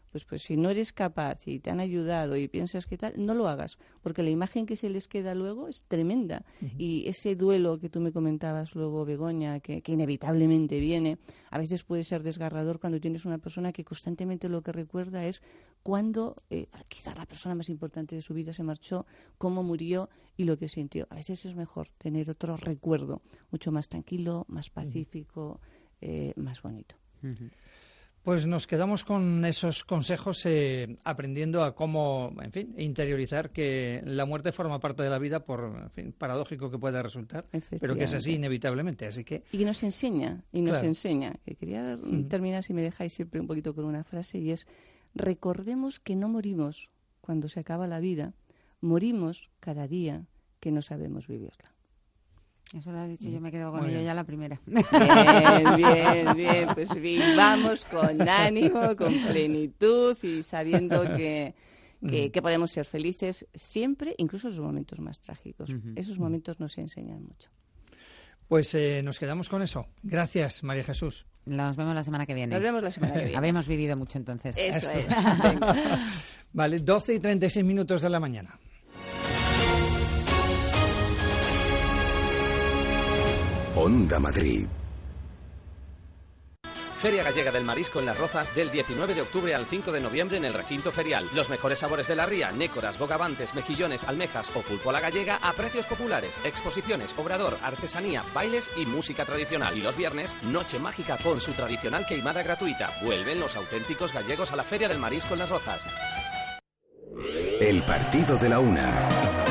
pues, pues si no eres capaz y te han ayudado y piensas que tal, no lo hagas, porque la imagen que se les queda luego es tremenda. Uh-huh. Y ese duelo que tú me comentabas luego, Begoña, que, que inevitablemente viene, a veces puede ser desgarrador cuando tienes una persona que constantemente lo que recuerda es cuando eh, quizás la persona más importante de su vida se marchó, cómo murió y lo que sintió. A veces es mejor tener otro recuerdo, mucho más tranquilo, más pacífico, uh-huh. eh, más bonito.
Uh-huh. Pues nos quedamos con esos consejos, eh, aprendiendo a cómo, en fin, interiorizar que la muerte forma parte de la vida, por en fin, paradójico que pueda resultar, pero que es así inevitablemente. Así que
y que nos enseña, y nos claro. enseña. Que quería mm. terminar, si me dejáis siempre un poquito con una frase, y es: recordemos que no morimos cuando se acaba la vida, morimos cada día que no sabemos vivirla.
Eso lo ha dicho, yo me quedo con ello ya la primera.
Bien, bien, bien. Pues vivamos con ánimo, con plenitud y sabiendo que, que, que podemos ser felices siempre, incluso en los momentos más trágicos. Uh-huh. Esos momentos nos enseñan mucho.
Pues eh, nos quedamos con eso. Gracias, María Jesús.
Nos vemos la semana que viene.
Nos vemos la semana que viene.
Habemos vivido mucho entonces.
Eso, Eso.
es. Vale, doce y treinta y seis minutos de la mañana.
Onda Madrid.
Feria Gallega del Marisco en Las Rozas del diecinueve de octubre al cinco de noviembre en el recinto ferial. Los mejores sabores de la ría, nécoras, bogavantes, mejillones, almejas o pulpo a la gallega a precios populares, exposiciones, obrador, artesanía, bailes y música tradicional. Y los viernes, noche mágica con su tradicional queimada gratuita. Vuelven los auténticos gallegos a la Feria del Marisco en Las Rozas.
El partido de la una.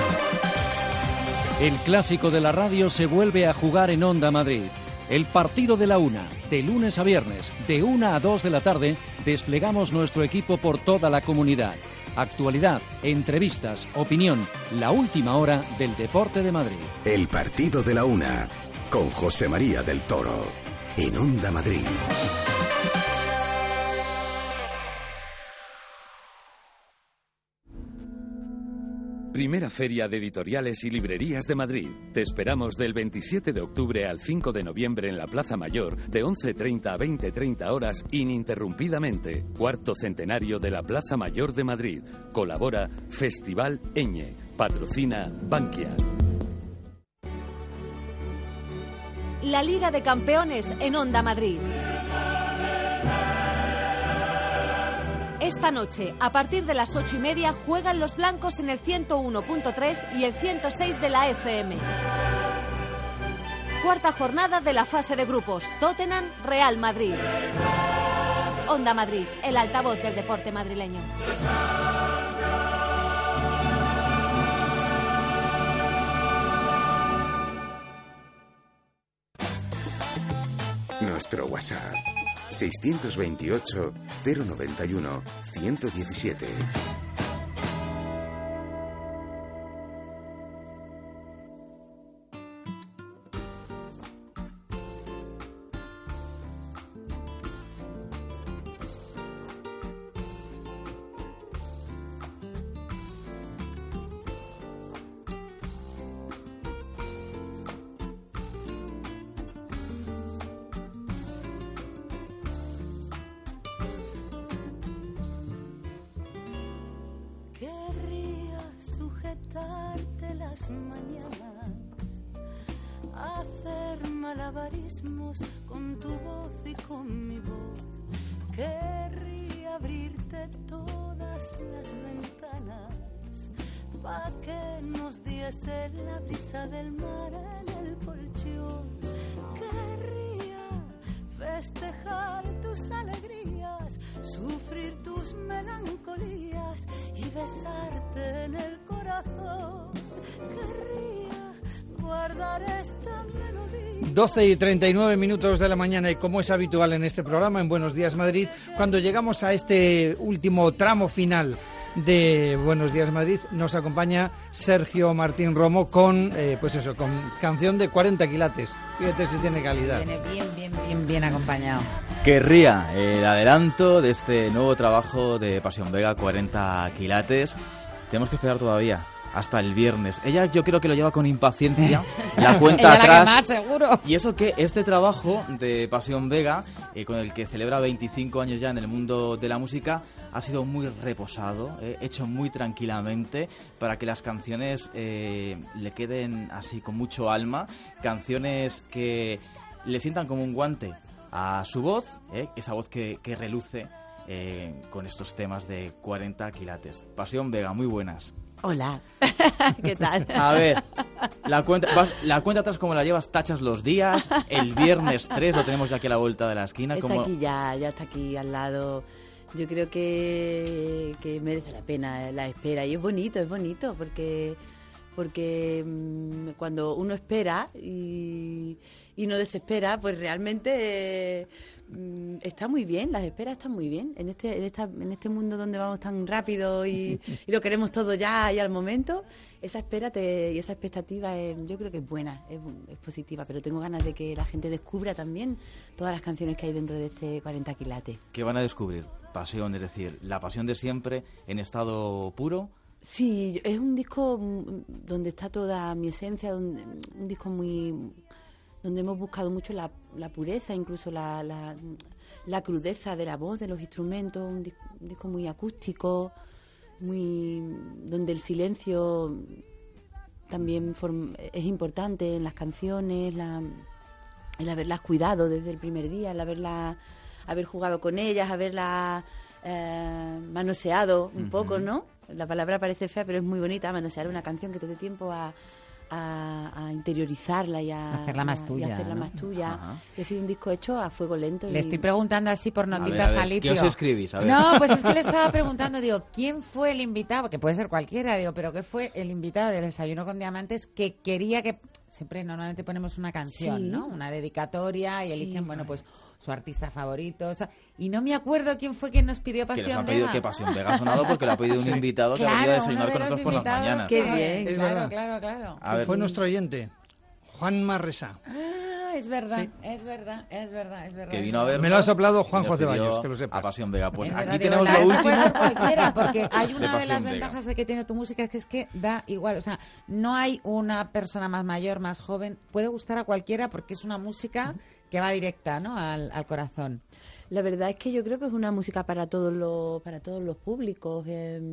El clásico de la radio se vuelve a jugar en Onda Madrid. El partido de la una, de lunes a viernes, de una a dos de la tarde, desplegamos nuestro equipo por toda la comunidad. Actualidad, entrevistas, opinión, la última hora del deporte de Madrid.
El partido de la una, con José María del Toro, en Onda Madrid.
Primera Feria de Editoriales y Librerías de Madrid. Te esperamos del veintisiete de octubre al cinco de noviembre en la Plaza Mayor, de once treinta a veinte treinta horas, ininterrumpidamente. Cuarto centenario de la Plaza Mayor de Madrid. Colabora Festival Eñe. Patrocina Bankia.
La Liga de Campeones en Onda Madrid. Esta noche, a partir de las ocho y media, juegan los blancos en el ciento uno punto tres y el ciento seis de la F M. Cuarta jornada de la fase de grupos. Tottenham, Real Madrid. Onda Madrid, el altavoz del deporte madrileño.
Nuestro WhatsApp. seiscientos veintiocho, cero noventa y uno, ciento diecisiete.
Con tu voz y con mi voz, querría abrirte todas las ventanas, pa' que nos diese la brisa del mar en el colchón. Querría festejar tus alegrías, sufrir tus melancolías y besarte en el corazón. Querría guardar esta melodía.
doce y treinta y nueve minutos de la mañana, y como es habitual en este programa, en Buenos Días Madrid, cuando llegamos a este último tramo final de Buenos Días Madrid, nos acompaña Sergio Martín Romo con, eh, pues eso, con canción de cuarenta quilates. Fíjate si tiene calidad.
Viene bien, bien, bien, bien acompañado.
Querría el adelanto de este nuevo trabajo de Pasión Vega, cuarenta quilates. Tenemos que esperar todavía. hasta el viernes. Ella yo creo que lo lleva con impaciencia, la cuenta
Ella
atrás.
la que más, seguro.
Y eso que este trabajo de Pasión Vega, eh, con el que celebra veinticinco años ya en el mundo de la música, ha sido muy reposado, eh, hecho muy tranquilamente, para que las canciones eh, le queden así con mucho alma, canciones que le sientan como un guante a su voz, eh, esa voz que, que reluce eh, con estos temas de cuarenta quilates. Pasión Vega, muy buenas.
Hola, ¿qué tal?
A ver, la cuenta, vas, la cuenta atrás, como la llevas, tachas los días. El viernes tres lo tenemos ya aquí a la vuelta de la esquina.
Está
como...
aquí ya, ya está aquí al lado. Yo creo que, que merece la pena la espera. Y es bonito, es bonito, porque porque mmm, cuando uno espera y, y no desespera, pues realmente... Eh, está muy bien, las esperas están muy bien en este en esta en este mundo donde vamos tan rápido y, y lo queremos todo ya y al momento. Esa espera te, y esa expectativa es, yo creo que es buena, es, es positiva, pero tengo ganas de que la gente descubra también todas las canciones que hay dentro de este cuarenta quilates.
¿Qué van a descubrir? Pasión, es decir, la pasión de siempre en estado puro.
Sí, es un disco donde está toda mi esencia, donde, un disco muy... donde hemos buscado mucho la, la pureza, incluso la, la, la crudeza de la voz, de los instrumentos, un disco, un disco muy acústico, muy donde el silencio también form, es importante en las canciones, la, el haberlas cuidado desde el primer día, el haberla, haber jugado con ellas, haberlas eh, manoseado un uh-huh. poco, ¿no? La palabra parece fea, pero es muy bonita, manosear una canción que te dé tiempo a... A, a interiorizarla y a
hacerla más tuya,
y hacerla
¿no?
más tuya.
Ajá.
Es decir, un disco hecho a fuego lento.
Le
y...
estoy preguntando así por notitas
a, ver, a, ver,
a Lipio.
¿qué os escribís? A ver.
No, pues es que le estaba preguntando, digo, ¿quién fue el invitado? Que puede ser cualquiera, digo, pero ¿qué fue el invitado del Desayuno con Diamantes que quería que... Siempre normalmente ponemos una canción,
sí.
¿no? Una dedicatoria y
sí.
eligen, bueno, pues su artista favorito. O sea, y no me acuerdo quién fue quien nos pidió Pasión
Vega. Que nos ha
Vega.
pedido que Pasión Vega ha sonado porque lo ha pedido un sí. invitado que
claro,
ha venido a desayunar
uno de
con nosotros por las mañanas.
Qué bien,
es
claro,
verdad.
claro, claro.
A ver.
Fue nuestro oyente, Juan Marresa.
Ah, es verdad,
sí.
es verdad, es verdad, es verdad.
Que vino a ver.
Me lo ha soplado Juanjo Ceballos, que lo sepas.
A Pasión Vega. Pues
es
aquí
verdad,
tenemos
digo,
lo último.
puede ser cualquiera, porque hay una de,
de
las
Vega.
ventajas de que tiene tu música es que es que da igual, o sea, no hay una persona más mayor, más joven, puede gustar a cualquiera porque es una música que va directa, ¿no? Al, al corazón.
La verdad es que yo creo que es una música para todos los para todos los públicos. Eh,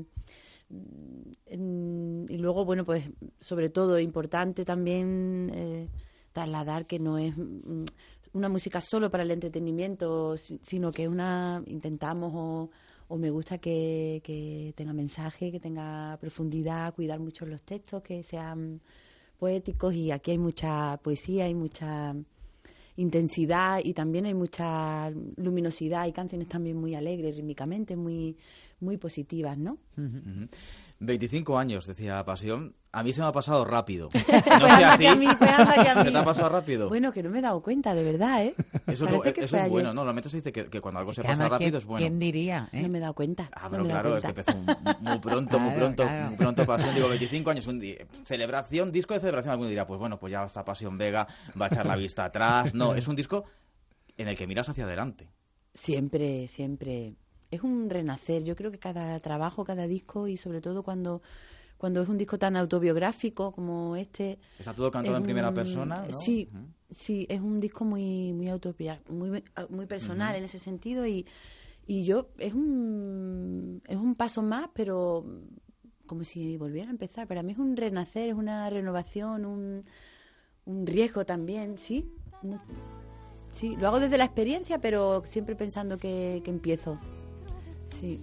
en, y luego, bueno, pues sobre todo importante también eh, trasladar que no es una música solo para el entretenimiento, sino que una intentamos o, o me gusta que, que tenga mensaje, que tenga profundidad, cuidar mucho los textos, que sean poéticos, y aquí hay mucha poesía, hay mucha intensidad y también hay mucha luminosidad. Hay canciones también muy alegres rítmicamente, muy muy positivas, ¿no?
Uh-huh. Uh-huh. veinticinco años, decía Pasión. A mí se me ha pasado rápido.
No sé a ti. A mí, pues anda que a mí.
¿Se te ha pasado rápido?
Bueno, que no me he dado cuenta, de verdad, ¿eh?
Eso, que, que eso es bueno. No, normalmente se dice que, que cuando algo
es
se
que
pasa rápido
¿quién,
es bueno.
¿Quién diría? ¿eh?
No me he dado cuenta.
Ah, pero
no
claro, es que empezó muy, muy pronto,
claro,
muy pronto,
claro.
muy pronto Pasión. Digo, veinticinco años, un día, celebración, disco de celebración. Alguno dirá, pues bueno, pues ya está Pasión Vega, va a echar la vista atrás. No, es un disco en el que miras hacia adelante.
Siempre, siempre. Es un renacer. Yo creo que cada trabajo, cada disco, y sobre todo cuando cuando es un disco tan autobiográfico como este.
Está todo cantado en
un,
primera persona, ¿no?
Sí,
uh-huh.
sí, es un disco muy muy autobiográfico, muy muy personal uh-huh. en ese sentido, y y yo es un es un paso más, pero como si volviera a empezar. Para mí es un renacer, es una renovación, un un riesgo también, sí. No, sí, lo hago desde la experiencia, pero siempre pensando que, que empiezo. Sí.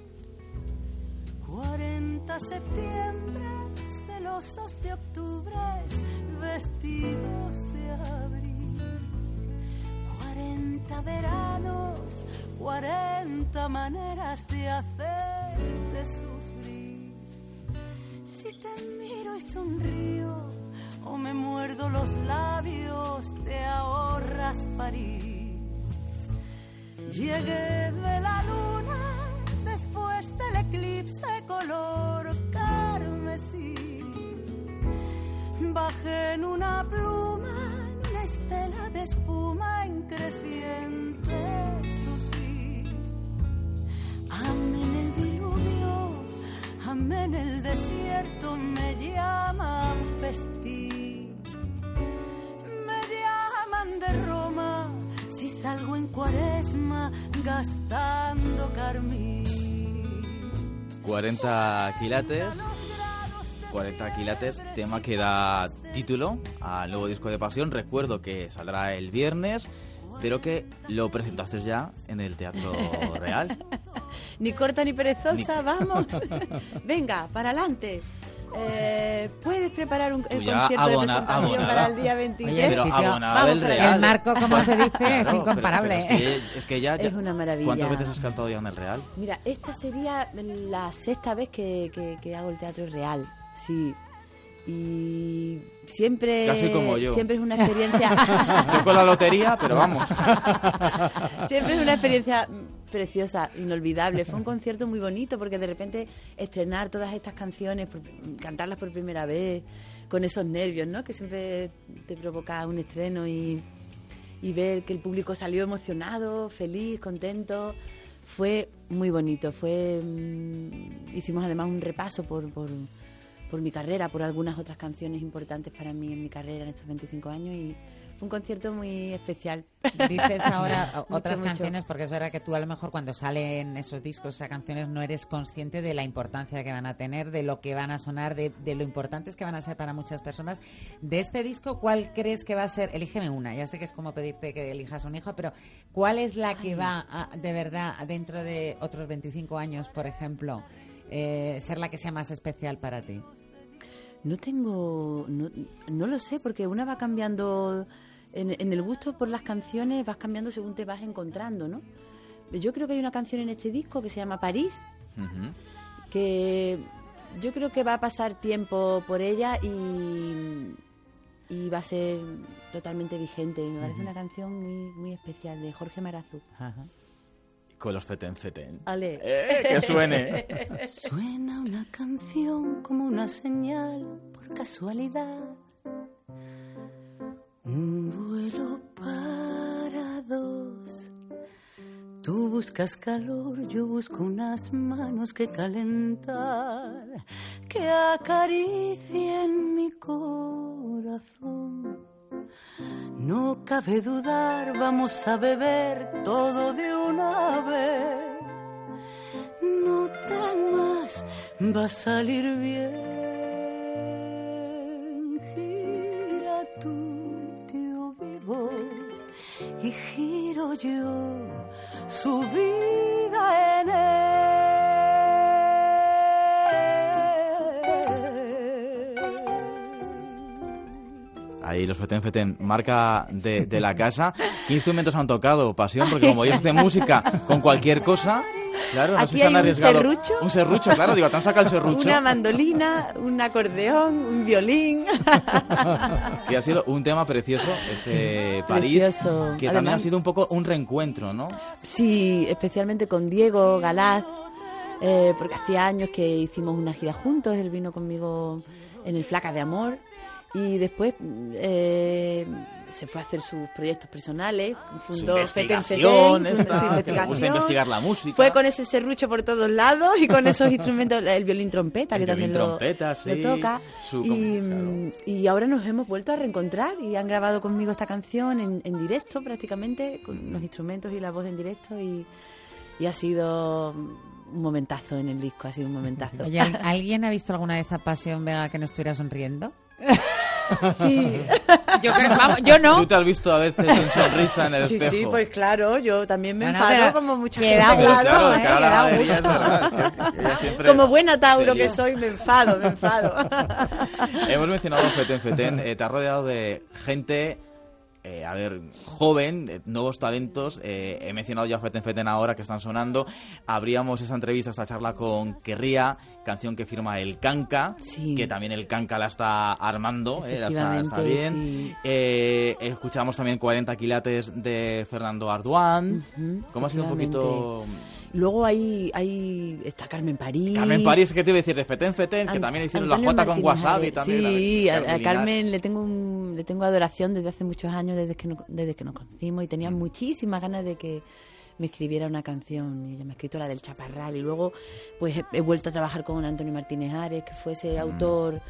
cuarenta septiembres celosos de octubre vestidos de abril. cuarenta veranos, cuarenta maneras de hacerte sufrir. Si te miro y sonrío o me muerdo los labios, te ahorras París. Llegué de la luna después del eclipse color carmesí. Bajé en una pluma, en una estela de espuma en creciente, eso sí. Amé en el diluvio, amé en el desierto, me gastando carmín.
cuarenta quilates, cuarenta quilates, tema que da título al nuevo disco de Pasión. Recuerdo que saldrá el viernes, pero que lo presentaste ya en el Teatro Real.
Ni corta ni perezosa,
Ni...
vamos. Venga, para adelante. Eh, ¿Puedes preparar un el
ya
concierto
abona,
de presentación
abonada.
para el día veintitrés?
Oye,
pero
sitio,
abonada del Real.
El marco, como se dice,
Claro,
es incomparable.
pero- pero es, que, es que ya, ya-
Es una maravilla.
¿Cuántas veces has cantado ya en el Real?
Mira, esta sería la sexta vez que, que, que hago el Teatro Real, sí. Y siempre...
Casi como yo.
Siempre es una experiencia...
Toco la lotería, pero vamos.
Siempre es una experiencia preciosa, inolvidable. Fue un concierto muy bonito porque de repente estrenar todas estas canciones, por- cantarlas por primera vez, con esos nervios, ¿no? Que siempre te provoca un estreno y, y ver que el público salió emocionado, feliz, contento. Fue muy bonito. Fue mm, hicimos además un repaso por, por, por mi carrera, por algunas otras canciones importantes para mí en mi carrera en estos veinticinco años y fue un concierto muy especial.
Dices ahora o-
Mucho,
otras
mucho.
canciones, porque es verdad que tú a lo mejor cuando salen esos discos, esas canciones, no eres consciente de la importancia que van a tener, de lo que van a sonar, de, de lo importantes que van a ser para muchas personas. De este disco, ¿cuál crees que va a ser? Elígeme una, ya sé que es como pedirte que elijas un hijo, pero ¿cuál es la que va a, de verdad, dentro de otros veinticinco años, por ejemplo, eh, ser la que sea más especial para ti?
No tengo, no, no lo sé, porque una va cambiando, en, en el gusto por las canciones vas cambiando según te vas encontrando, ¿no? Yo creo que hay una canción en este disco que se llama París,
Ujú.
que yo creo que va a pasar tiempo por ella y, y va a ser totalmente vigente. Me parece
Ujú.
una canción muy, muy especial de Jorge Marazú.
Ajá.
Con los feten feten.
Ale.
Eh, que suene.
Suena una canción como una señal por casualidad. Un vuelo para dos. Tú buscas calor, yo busco unas manos que calentar, que acaricien mi corazón. No cabe dudar, vamos a beber todo de una vez. No temas, va a salir bien. Gira tú, tío vivo, y giro yo, su vida en
Ahí los feten feten, marca de, de la casa. ¿Qué instrumentos han tocado, Pasión? Porque como ellos hacen música con cualquier cosa, claro, no sé
Aquí
si se han
hay un
arriesgado.
serrucho.
Un serrucho, claro, digo, te han sacado el serrucho.
Una mandolina, un acordeón, un violín.
Que ha sido un tema precioso, este París,
Precioso.
que también
Además-
ha sido un poco un reencuentro, ¿no?
Sí, especialmente con Diego Galaz, eh, porque hacía años que hicimos una gira juntos, él vino conmigo en el Flaca de Amor y después eh, se fue a hacer sus proyectos personales, fundó Feten
investigación,
Feten,
esta,
fundó su
que le gusta investigar la música.
Fue con ese serrucho por todos lados y con esos instrumentos, el violín trompeta,
El
que también
violín
lo,
trompeta, sí,
lo toca.
su-
y, mm, y ahora nos hemos vuelto a reencontrar y han grabado conmigo esta canción en, en directo prácticamente, con los instrumentos y la voz en directo y, y ha sido un momentazo en el disco, ha sido un momentazo.
Oye, ¿al- ¿alguien ha visto alguna vez a Pasión Vega que no estuviera sonriendo?
Sí.
Yo creo, vamos, yo no.
¿Tú te has visto a veces sin sonrisa en el
Sí,
espejo?
sí, pues claro, yo también me
Bueno,
enfado
pero
como mucha
que
gente,
da gusto,
claro.
¿eh?
Claro,
que da
cada ganadería es
gusto.
verdad. que- que ella siempre
Como buena Tauro
seria.
que soy, me enfado, me enfado.
Hemos mencionado Feten Feten, eh, te has rodeado de gente, eh, a ver, joven, eh, nuevos talentos. eh, he mencionado ya Feten Feten ahora que están sonando. Abríamos esa entrevista, esta charla con Querría, canción que firma el Canca,
Sí.
que también el Canca la está armando, eh, la está, está
Efectivamente,
bien.
sí.
Eh, escuchamos también cuarenta quilates de Fernando Arduán.
Ujú,
¿Cómo ha sido un poquito...?
efectivamente. Luego hay, hay está Carmen París.
Carmen París, ¿qué te iba a decir? De Feten Feten, que
An-
también hicieron
Antonio
la Jota con
Martínez
Wasabi.
Ares.
También,
Sí,
la-
a, a
Carolina.
Carmen le tengo un, le tengo adoración desde hace muchos años, desde que, no- desde que nos conocimos y tenía muchísimas ganas de que me escribiera una canción y ella me ha escrito la del Chaparral y luego pues he, he vuelto a trabajar con Antonio Martínez Ares, que fue ese autor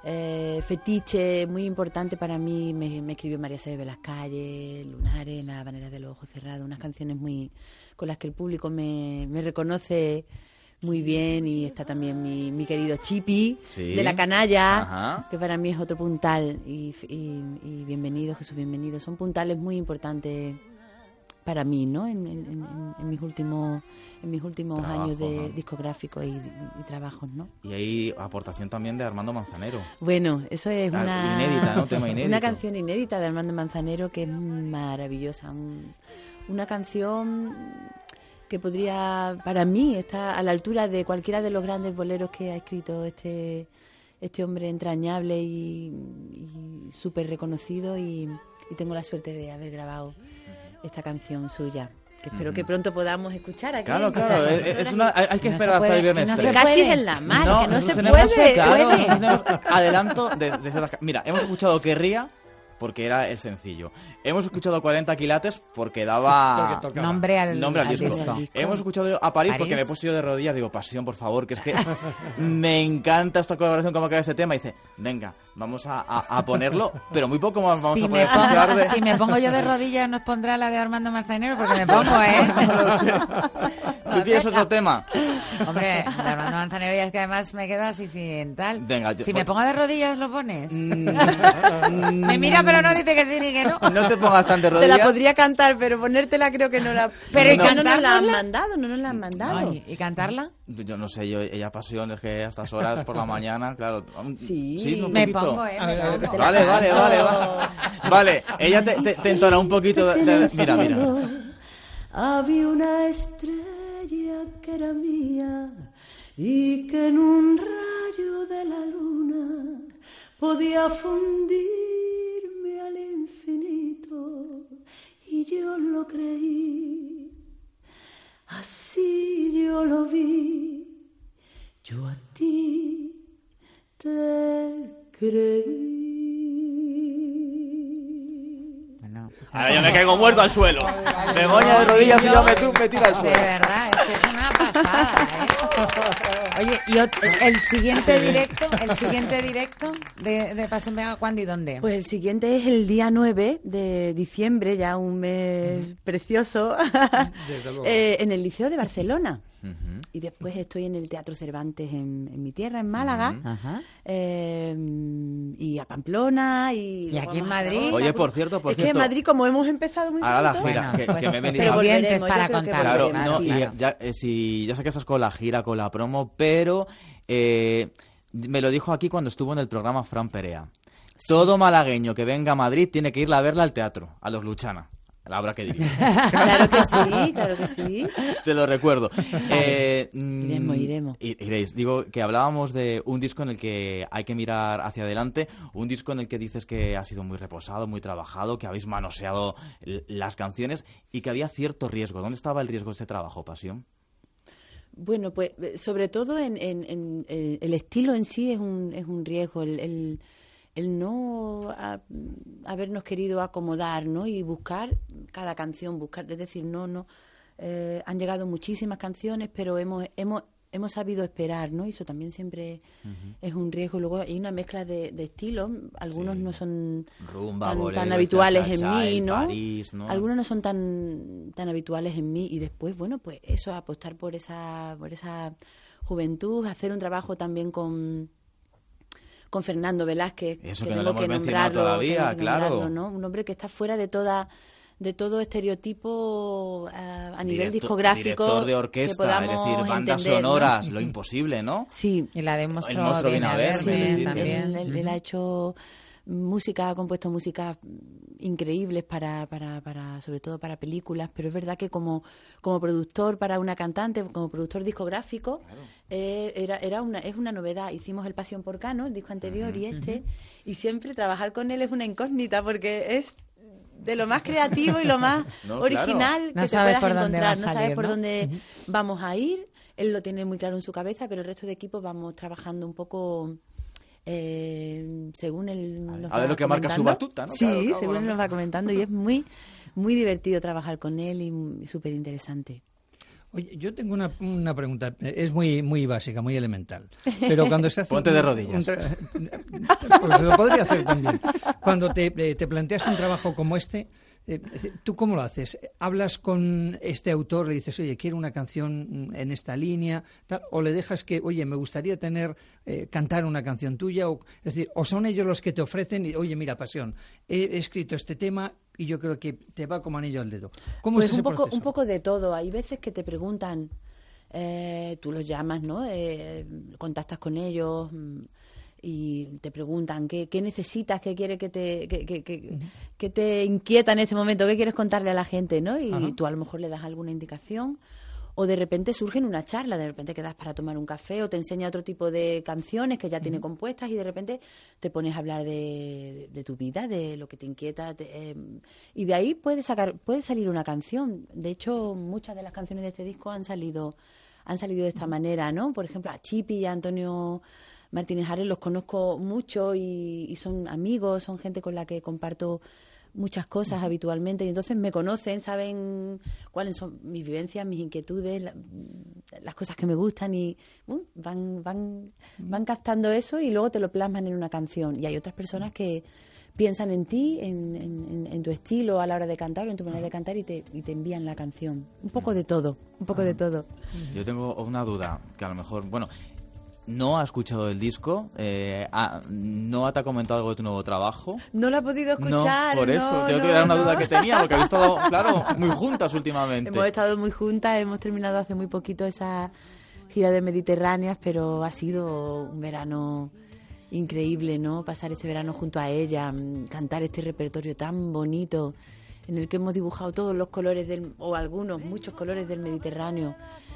eh, fetiche muy importante para mí. Me, me escribió María Seve Las Calles, Lunares, La Habanera de los Ojos Cerrados, unas canciones muy con las que el público me, me reconoce muy bien. Y está también mi, mi querido Chipi,
sí.
de La Canalla,
Ajá.
que para mí es otro puntal. Y, y, y bienvenido, Jesús, bienvenido. Son puntales muy importantes para mí, ¿no? En, en, en, en mis últimos en mis últimos
Trabajo,
años de
¿no?
discográficos y, y trabajos, ¿no?
Y hay aportación también de Armando Manzanero.
Bueno, eso es
Ah,
una
inédita, ¿no? Tema inédito.
una canción inédita de Armando Manzanero que es maravillosa, un- una canción que podría, para mí, está a la altura de cualquiera de los grandes boleros que ha escrito este este hombre entrañable y, y súper reconocido, y, y tengo la suerte de haber grabado esta canción suya, que espero
Ujú.
que pronto podamos escuchar aquí.
Claro,
en
claro,
la
es, es una,
emisora.
hay, hay que
No se
esperar hasta
puede,
el viernes
no se
tres.
puede. Cachis en la mar, que no
nosotros
se
tenemos-
puede,
claro,
puede.
nosotros tenemos adelanto de, de ciertas ca- Mira, hemos escuchado Querría porque era el sencillo. Hemos escuchado cuarenta quilates porque daba
Porque tocaba. Nombre al-
nombre al
al
disco.
disco.
Hemos escuchado a París,
París.
porque me he puesto yo de rodillas. Digo, pasión, por favor, que es que me encanta esta colaboración, cómo acaba ese tema. Y dice, venga, vamos a, a- a ponerlo, pero muy poco más vamos
Si
a
me,
poder escuchar
pongo,
de...
si me pongo yo de rodillas, ¿nos pondrá la de Armando Manzanero? Porque me pongo, ¿eh?
¿Tú quieres otro tema?
Hombre, de Armando Manzanero ya es que además me quedo así sin tal.
Venga, yo-
Si me pongo de rodillas, ¿lo pones?
Mm.
me mira, pero no dice que sí ni que no.
No te pongas tan de
Te
rodillas.
la podría cantar, pero ponértela creo que no la...
Pero ¿y
no, no nos la han
cantárnosla?
mandado, no nos la han mandado.
Ay, ¿y cantarla?
Yo no sé, yo, ella pasión, es que a estas horas por la mañana, claro. um,
Sí.
un
Me
poquito.
pongo, ¿eh? Me pongo.
Vale, vale, vale, vale. Vale, ella te, te, te entona un poquito de, de- mira, mira.
Había una estrella que era mía y que en un rayo de la luna podía fundirme al infinito, y yo lo creí, así yo lo vi, yo a ti te creí.
Ahora yo me caigo muerto al suelo. Begoña de rodillas y yo me, tú, me tiro al
De
suelo.
verdad, es que es una pasada, ¿eh? Oye, y ot- el siguiente directo, el siguiente directo de, de Pasión Vega, ¿cuándo y dónde?
Pues el siguiente es el día nueve de diciembre, ya un mes precioso,
Desde luego.
eh, en el Liceo de Barcelona.
Ujú.
Y después estoy en el Teatro Cervantes en, en mi tierra, en Málaga,
Ajá.
eh, y a Pamplona. Y,
¿Y aquí en Madrid?
Oye, por cierto, por
es que en
cierto.
Madrid, como hemos empezado muy
Ahora la
pronto,
gira, que,
pues,
que me he venido
pero
a-
pendientes
volveremos,
para
yo creo que
contar.
Claro,
volveremos,
no,
sí.
y
claro.
ya, eh, si, ya sé que estás con la gira, con la promo, pero eh, me lo dijo aquí cuando estuvo en el programa Fran Perea. Todo malagueño que venga a Madrid tiene que ir a verla al teatro, a los Luchana. La obra que dirige.
Claro que sí, claro que sí.
Te lo recuerdo. Eh, mm,
Iremos, iremos.
i- Iréis. Digo que hablábamos de un disco en el que hay que mirar hacia adelante, un disco en el que dices que ha sido muy reposado, muy trabajado, que habéis manoseado l- las canciones y que había cierto riesgo. ¿Dónde estaba el riesgo de este trabajo, Pasión?
Bueno, pues sobre todo en, en- en- en- el estilo en sí es un, es un riesgo, el, el, el no a- habernos querido acomodar, ¿no? Y buscar cada canción, buscar, es decir, no, no, eh, han llegado muchísimas canciones, pero hemos, hemos, hemos sabido esperar, ¿no? Y eso también siempre es un riesgo. Luego hay una mezcla de, de estilos, algunos
Sí.
no son
Rumba,
tan,
bolero,
tan habituales en
cha-cha-cha,
mí,
el
¿no?
París, ¿no?
Algunos no son tan tan habituales en mí, y después, bueno, pues eso, apostar por esa por esa juventud, hacer un trabajo también con con Fernando Velázquez,
Eso
que
que no lo
tengo que
hemos mencionado
nombrarlo,
todavía,
tengo que
claro.
nombrarlo, ¿no? Un hombre que está fuera de toda de todo estereotipo a, a nivel
Directo-
discográfico,
Director de
que
orquesta, es
podamos
decir, bandas
entender, ¿no?
sonoras, lo imposible, ¿no?
Sí.
Y la de Monstruo,
El Monstruo
viene a
viene a
verme,
verme,
Sí,
también.
él, él- él
Ujú.
ha hecho música, ha compuesto música increíbles para, para, para, sobre todo para películas, pero es verdad que como, como productor para una cantante, como productor discográfico, eh, era, era una, es una novedad. Hicimos El Pasión por Cano, el disco anterior, y este, y siempre trabajar con él es una incógnita porque es de lo más creativo y lo más
No, claro.
original
No
que te
sabes
puedas
por dónde va a
encontrar. No sabes
salir,
por
¿no?
dónde vamos a ir. Él lo tiene muy claro en su cabeza, pero el resto de equipos vamos trabajando un poco eh, según él nos
A ver
va
lo que marca su
comentando.
batuta, ¿no?
Sí,
Claro, claro,
según él
bueno.
nos va comentando, y es muy muy divertido trabajar con él y súper interesante.
Oye, yo tengo una, una pregunta, es muy muy básica, muy elemental. Pero cuando se hace
Ponte de rodillas.
Pues lo podría hacer también. Cuando te, te planteas un trabajo como este, eh, ¿tú cómo lo haces? ¿Hablas con este autor y dices, oye, quiero una canción en esta línea? Tal, ¿o le dejas que, oye, me gustaría tener, eh, cantar una canción tuya? O, es decir, ¿o son ellos los que te ofrecen y, oye, mira, Pasión, he escrito este tema y yo creo que te va como anillo al dedo? ¿Cómo
pues
es ese
un poco,
proceso?
un poco de todo. Hay veces que te preguntan, eh, tú los llamas, ¿no? Eh, contactas con ellos mm, y te preguntan qué, qué necesitas, qué quiere que te que, que, que, uh-huh. que te inquieta en ese momento, qué quieres contarle a la gente, ¿no? Y uh-huh. tú a lo mejor le das alguna indicación. O de repente surge en una charla, de repente quedas para tomar un café o te enseña otro tipo de canciones que ya uh-huh. tiene compuestas y de repente te pones a hablar de, de tu vida, de lo que te inquieta. Te, eh, y de ahí puede, sacar, puede salir una canción. De hecho, muchas de las canciones de este disco han salido, han salido de esta uh-huh. manera, ¿no? Por ejemplo, a Chipi y a Antonio Martínez Ares los conozco mucho y, y son amigos, son gente con la que comparto muchas cosas habitualmente y entonces me conocen, saben cuáles son mis vivencias, mis inquietudes, la, las cosas que me gustan y uh, van van van captando eso y luego te lo plasman en una canción. Y hay otras personas que piensan en ti, en, en, en tu estilo a la hora de cantar o en tu manera de cantar y te, y te envían la canción. Un poco de todo, un poco de todo.
Yo tengo una duda que a lo mejor, bueno, no ha escuchado el disco, eh, ha, no te ha comentado algo de tu nuevo trabajo.
No lo ha podido escuchar.
No, por eso,
no,
yo
no,
era una
no.
duda que tenía, porque habéis estado, claro, muy juntas últimamente.
Hemos estado muy juntas, hemos terminado hace muy poquito esa gira de Mediterráneas, pero ha sido un verano increíble, ¿no? Pasar este verano junto a ella, cantar este repertorio tan bonito, en el que hemos dibujado todos los colores, del, o algunos, muchos colores del Mediterráneo.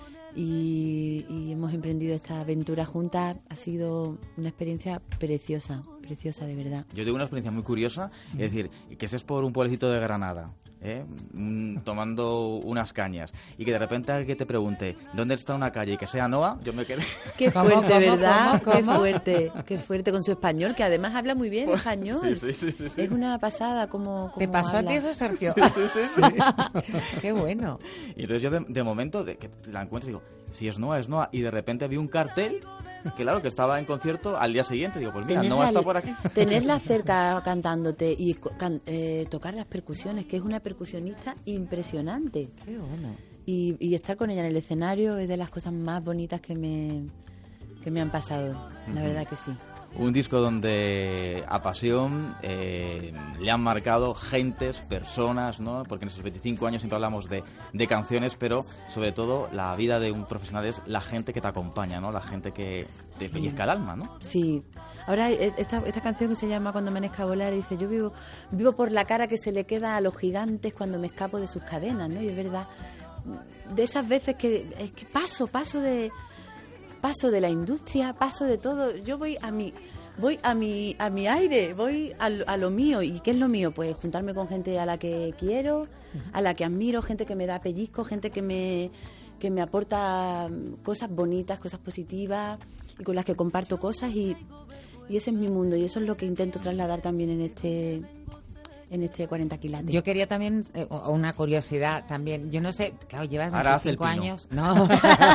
Y, y hemos emprendido esta aventura juntas. Ha sido una experiencia preciosa, preciosa de verdad.
Yo tengo una experiencia muy curiosa, es decir, que estés por un pueblecito de Granada, ¿eh? mm, tomando unas cañas, y que de repente alguien te pregunte ¿dónde está una calle? Y que sea Noa, yo me quedé...
Qué fuerte,
¿Cómo, cómo,
¿verdad?
cómo, cómo?
Qué fuerte, qué fuerte con su español, que además habla muy bien español.
Sí, sí, sí, sí, sí.
Es una pasada como, como
¿Te pasó
habla.
a ti eso, Sergio?
Sí, sí, sí, sí.
Qué bueno.
Y entonces yo de, de momento de que la encuentro digo, si es Noa, es Noa, y de repente vi un cartel que claro, que estaba en concierto al día siguiente, digo, pues mira, Noa está por aquí.
Tenerla cerca cantándote y can, eh, tocar las percusiones, que es una percusionista impresionante.
Qué bueno.
Y, y estar con ella en el escenario es de las cosas más bonitas que me, que me han pasado, la
Uh-huh.
verdad que sí.
Un disco donde a Pasión eh, le han marcado gentes, personas, ¿no? Porque en esos veinticinco años siempre hablamos de, de canciones, pero sobre todo la vida de un profesional es la gente que te acompaña, ¿no? La gente que te
Sí.
pellizca el alma, ¿no?
Sí. Ahora, esta, esta canción que se llama Cuando amanezca a volar, dice, yo vivo, vivo por la cara que se le queda a los gigantes cuando me escapo de sus cadenas, ¿no? Y es verdad, de esas veces que, es que paso, paso de... paso de la industria, paso de todo. Yo voy a mi voy a mi a mi aire, voy a lo, a lo mío. ¿Y qué es lo mío? Pues juntarme con gente a la que quiero, a la que admiro, gente que me da pellizco, gente que me que me aporta cosas bonitas, cosas positivas y con las que comparto cosas y, y ese es mi mundo y eso es lo que intento trasladar también en este en este cuarenta quilates.
Yo quería también, eh, una curiosidad también, yo no sé, claro, llevas veinticinco años. No.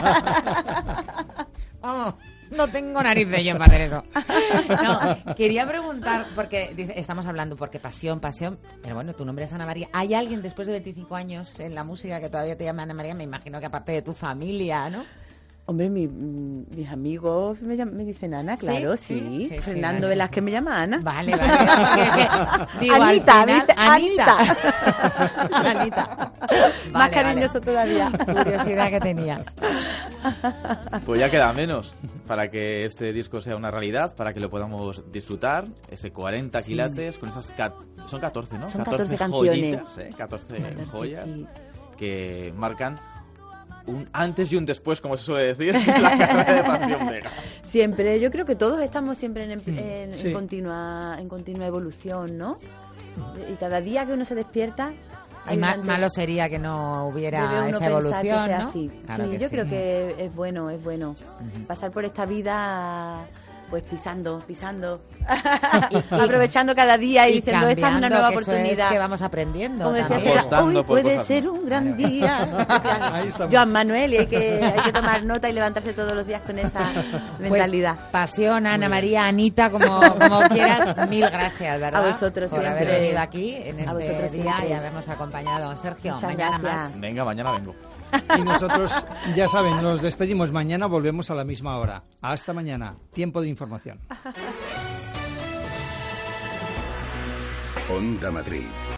Vamos, no tengo nariz de yo para hacer eso. No, quería preguntar, porque dice, estamos hablando, porque pasión, pasión, pero bueno, tu nombre es Ana María. ¿Hay alguien después de veinticinco años en la música que todavía te llama Ana María? Me imagino que aparte de tu familia, ¿no?
Hombre, mi, mis amigos me, llaman, me dicen Ana, claro, sí. sí, sí, sí
sí,
Fernando
vale.
Velázquez me llama Ana.
Vale, vale. Digo,
Anita,
al final,
¿viste?
Anita.
Anita.
Anita.
Más
Vale,
cariñoso
vale.
todavía.
Curiosidad que tenía.
Pues ya queda menos para que este disco sea una realidad, para que lo podamos disfrutar, ese cuarenta
Sí.
quilates con esas... Cat- son catorce, ¿no?
Son catorce canciones.
joyitas, ¿eh? catorce joyas
Sí.
que marcan un antes y un después, como se suele decir, en la carrera de Pasión Vega.
Siempre, yo creo que todos estamos siempre en, en, en,
sí.
en continua en continua evolución, ¿no? Y cada día que uno se despierta...
Y
hay
ma-
una-
malo sería que no
debe
hubiera
uno
esa
pensar
evolución,
que sea
¿no?
así.
Claro
sí,
que
yo
sí.
creo que es bueno, es bueno.
Ujú.
Pasar por esta vida pues pisando, pisando, aprovechando cada día y, y diciendo, esta es una nueva
que
oportunidad.
Eso es que vamos aprendiendo.
Como decía Sera, hoy puede ser un gran día. Joan Manuel, y hay que, hay que tomar nota y levantarse todos los días con esa mentalidad.
Pues, pasión, Ana María, Anita, como, como quieras, mil gracias, ¿verdad?
A vosotros
por
siempre.
haber venido aquí en este día
siempre.
y habernos acompañado. Sergio,
Muchas
mañana
gracias.
más.
Venga, mañana vengo.
Y nosotros, ya saben, nos despedimos mañana, volvemos a la misma hora. Hasta mañana. Tiempo de información.
Onda Madrid.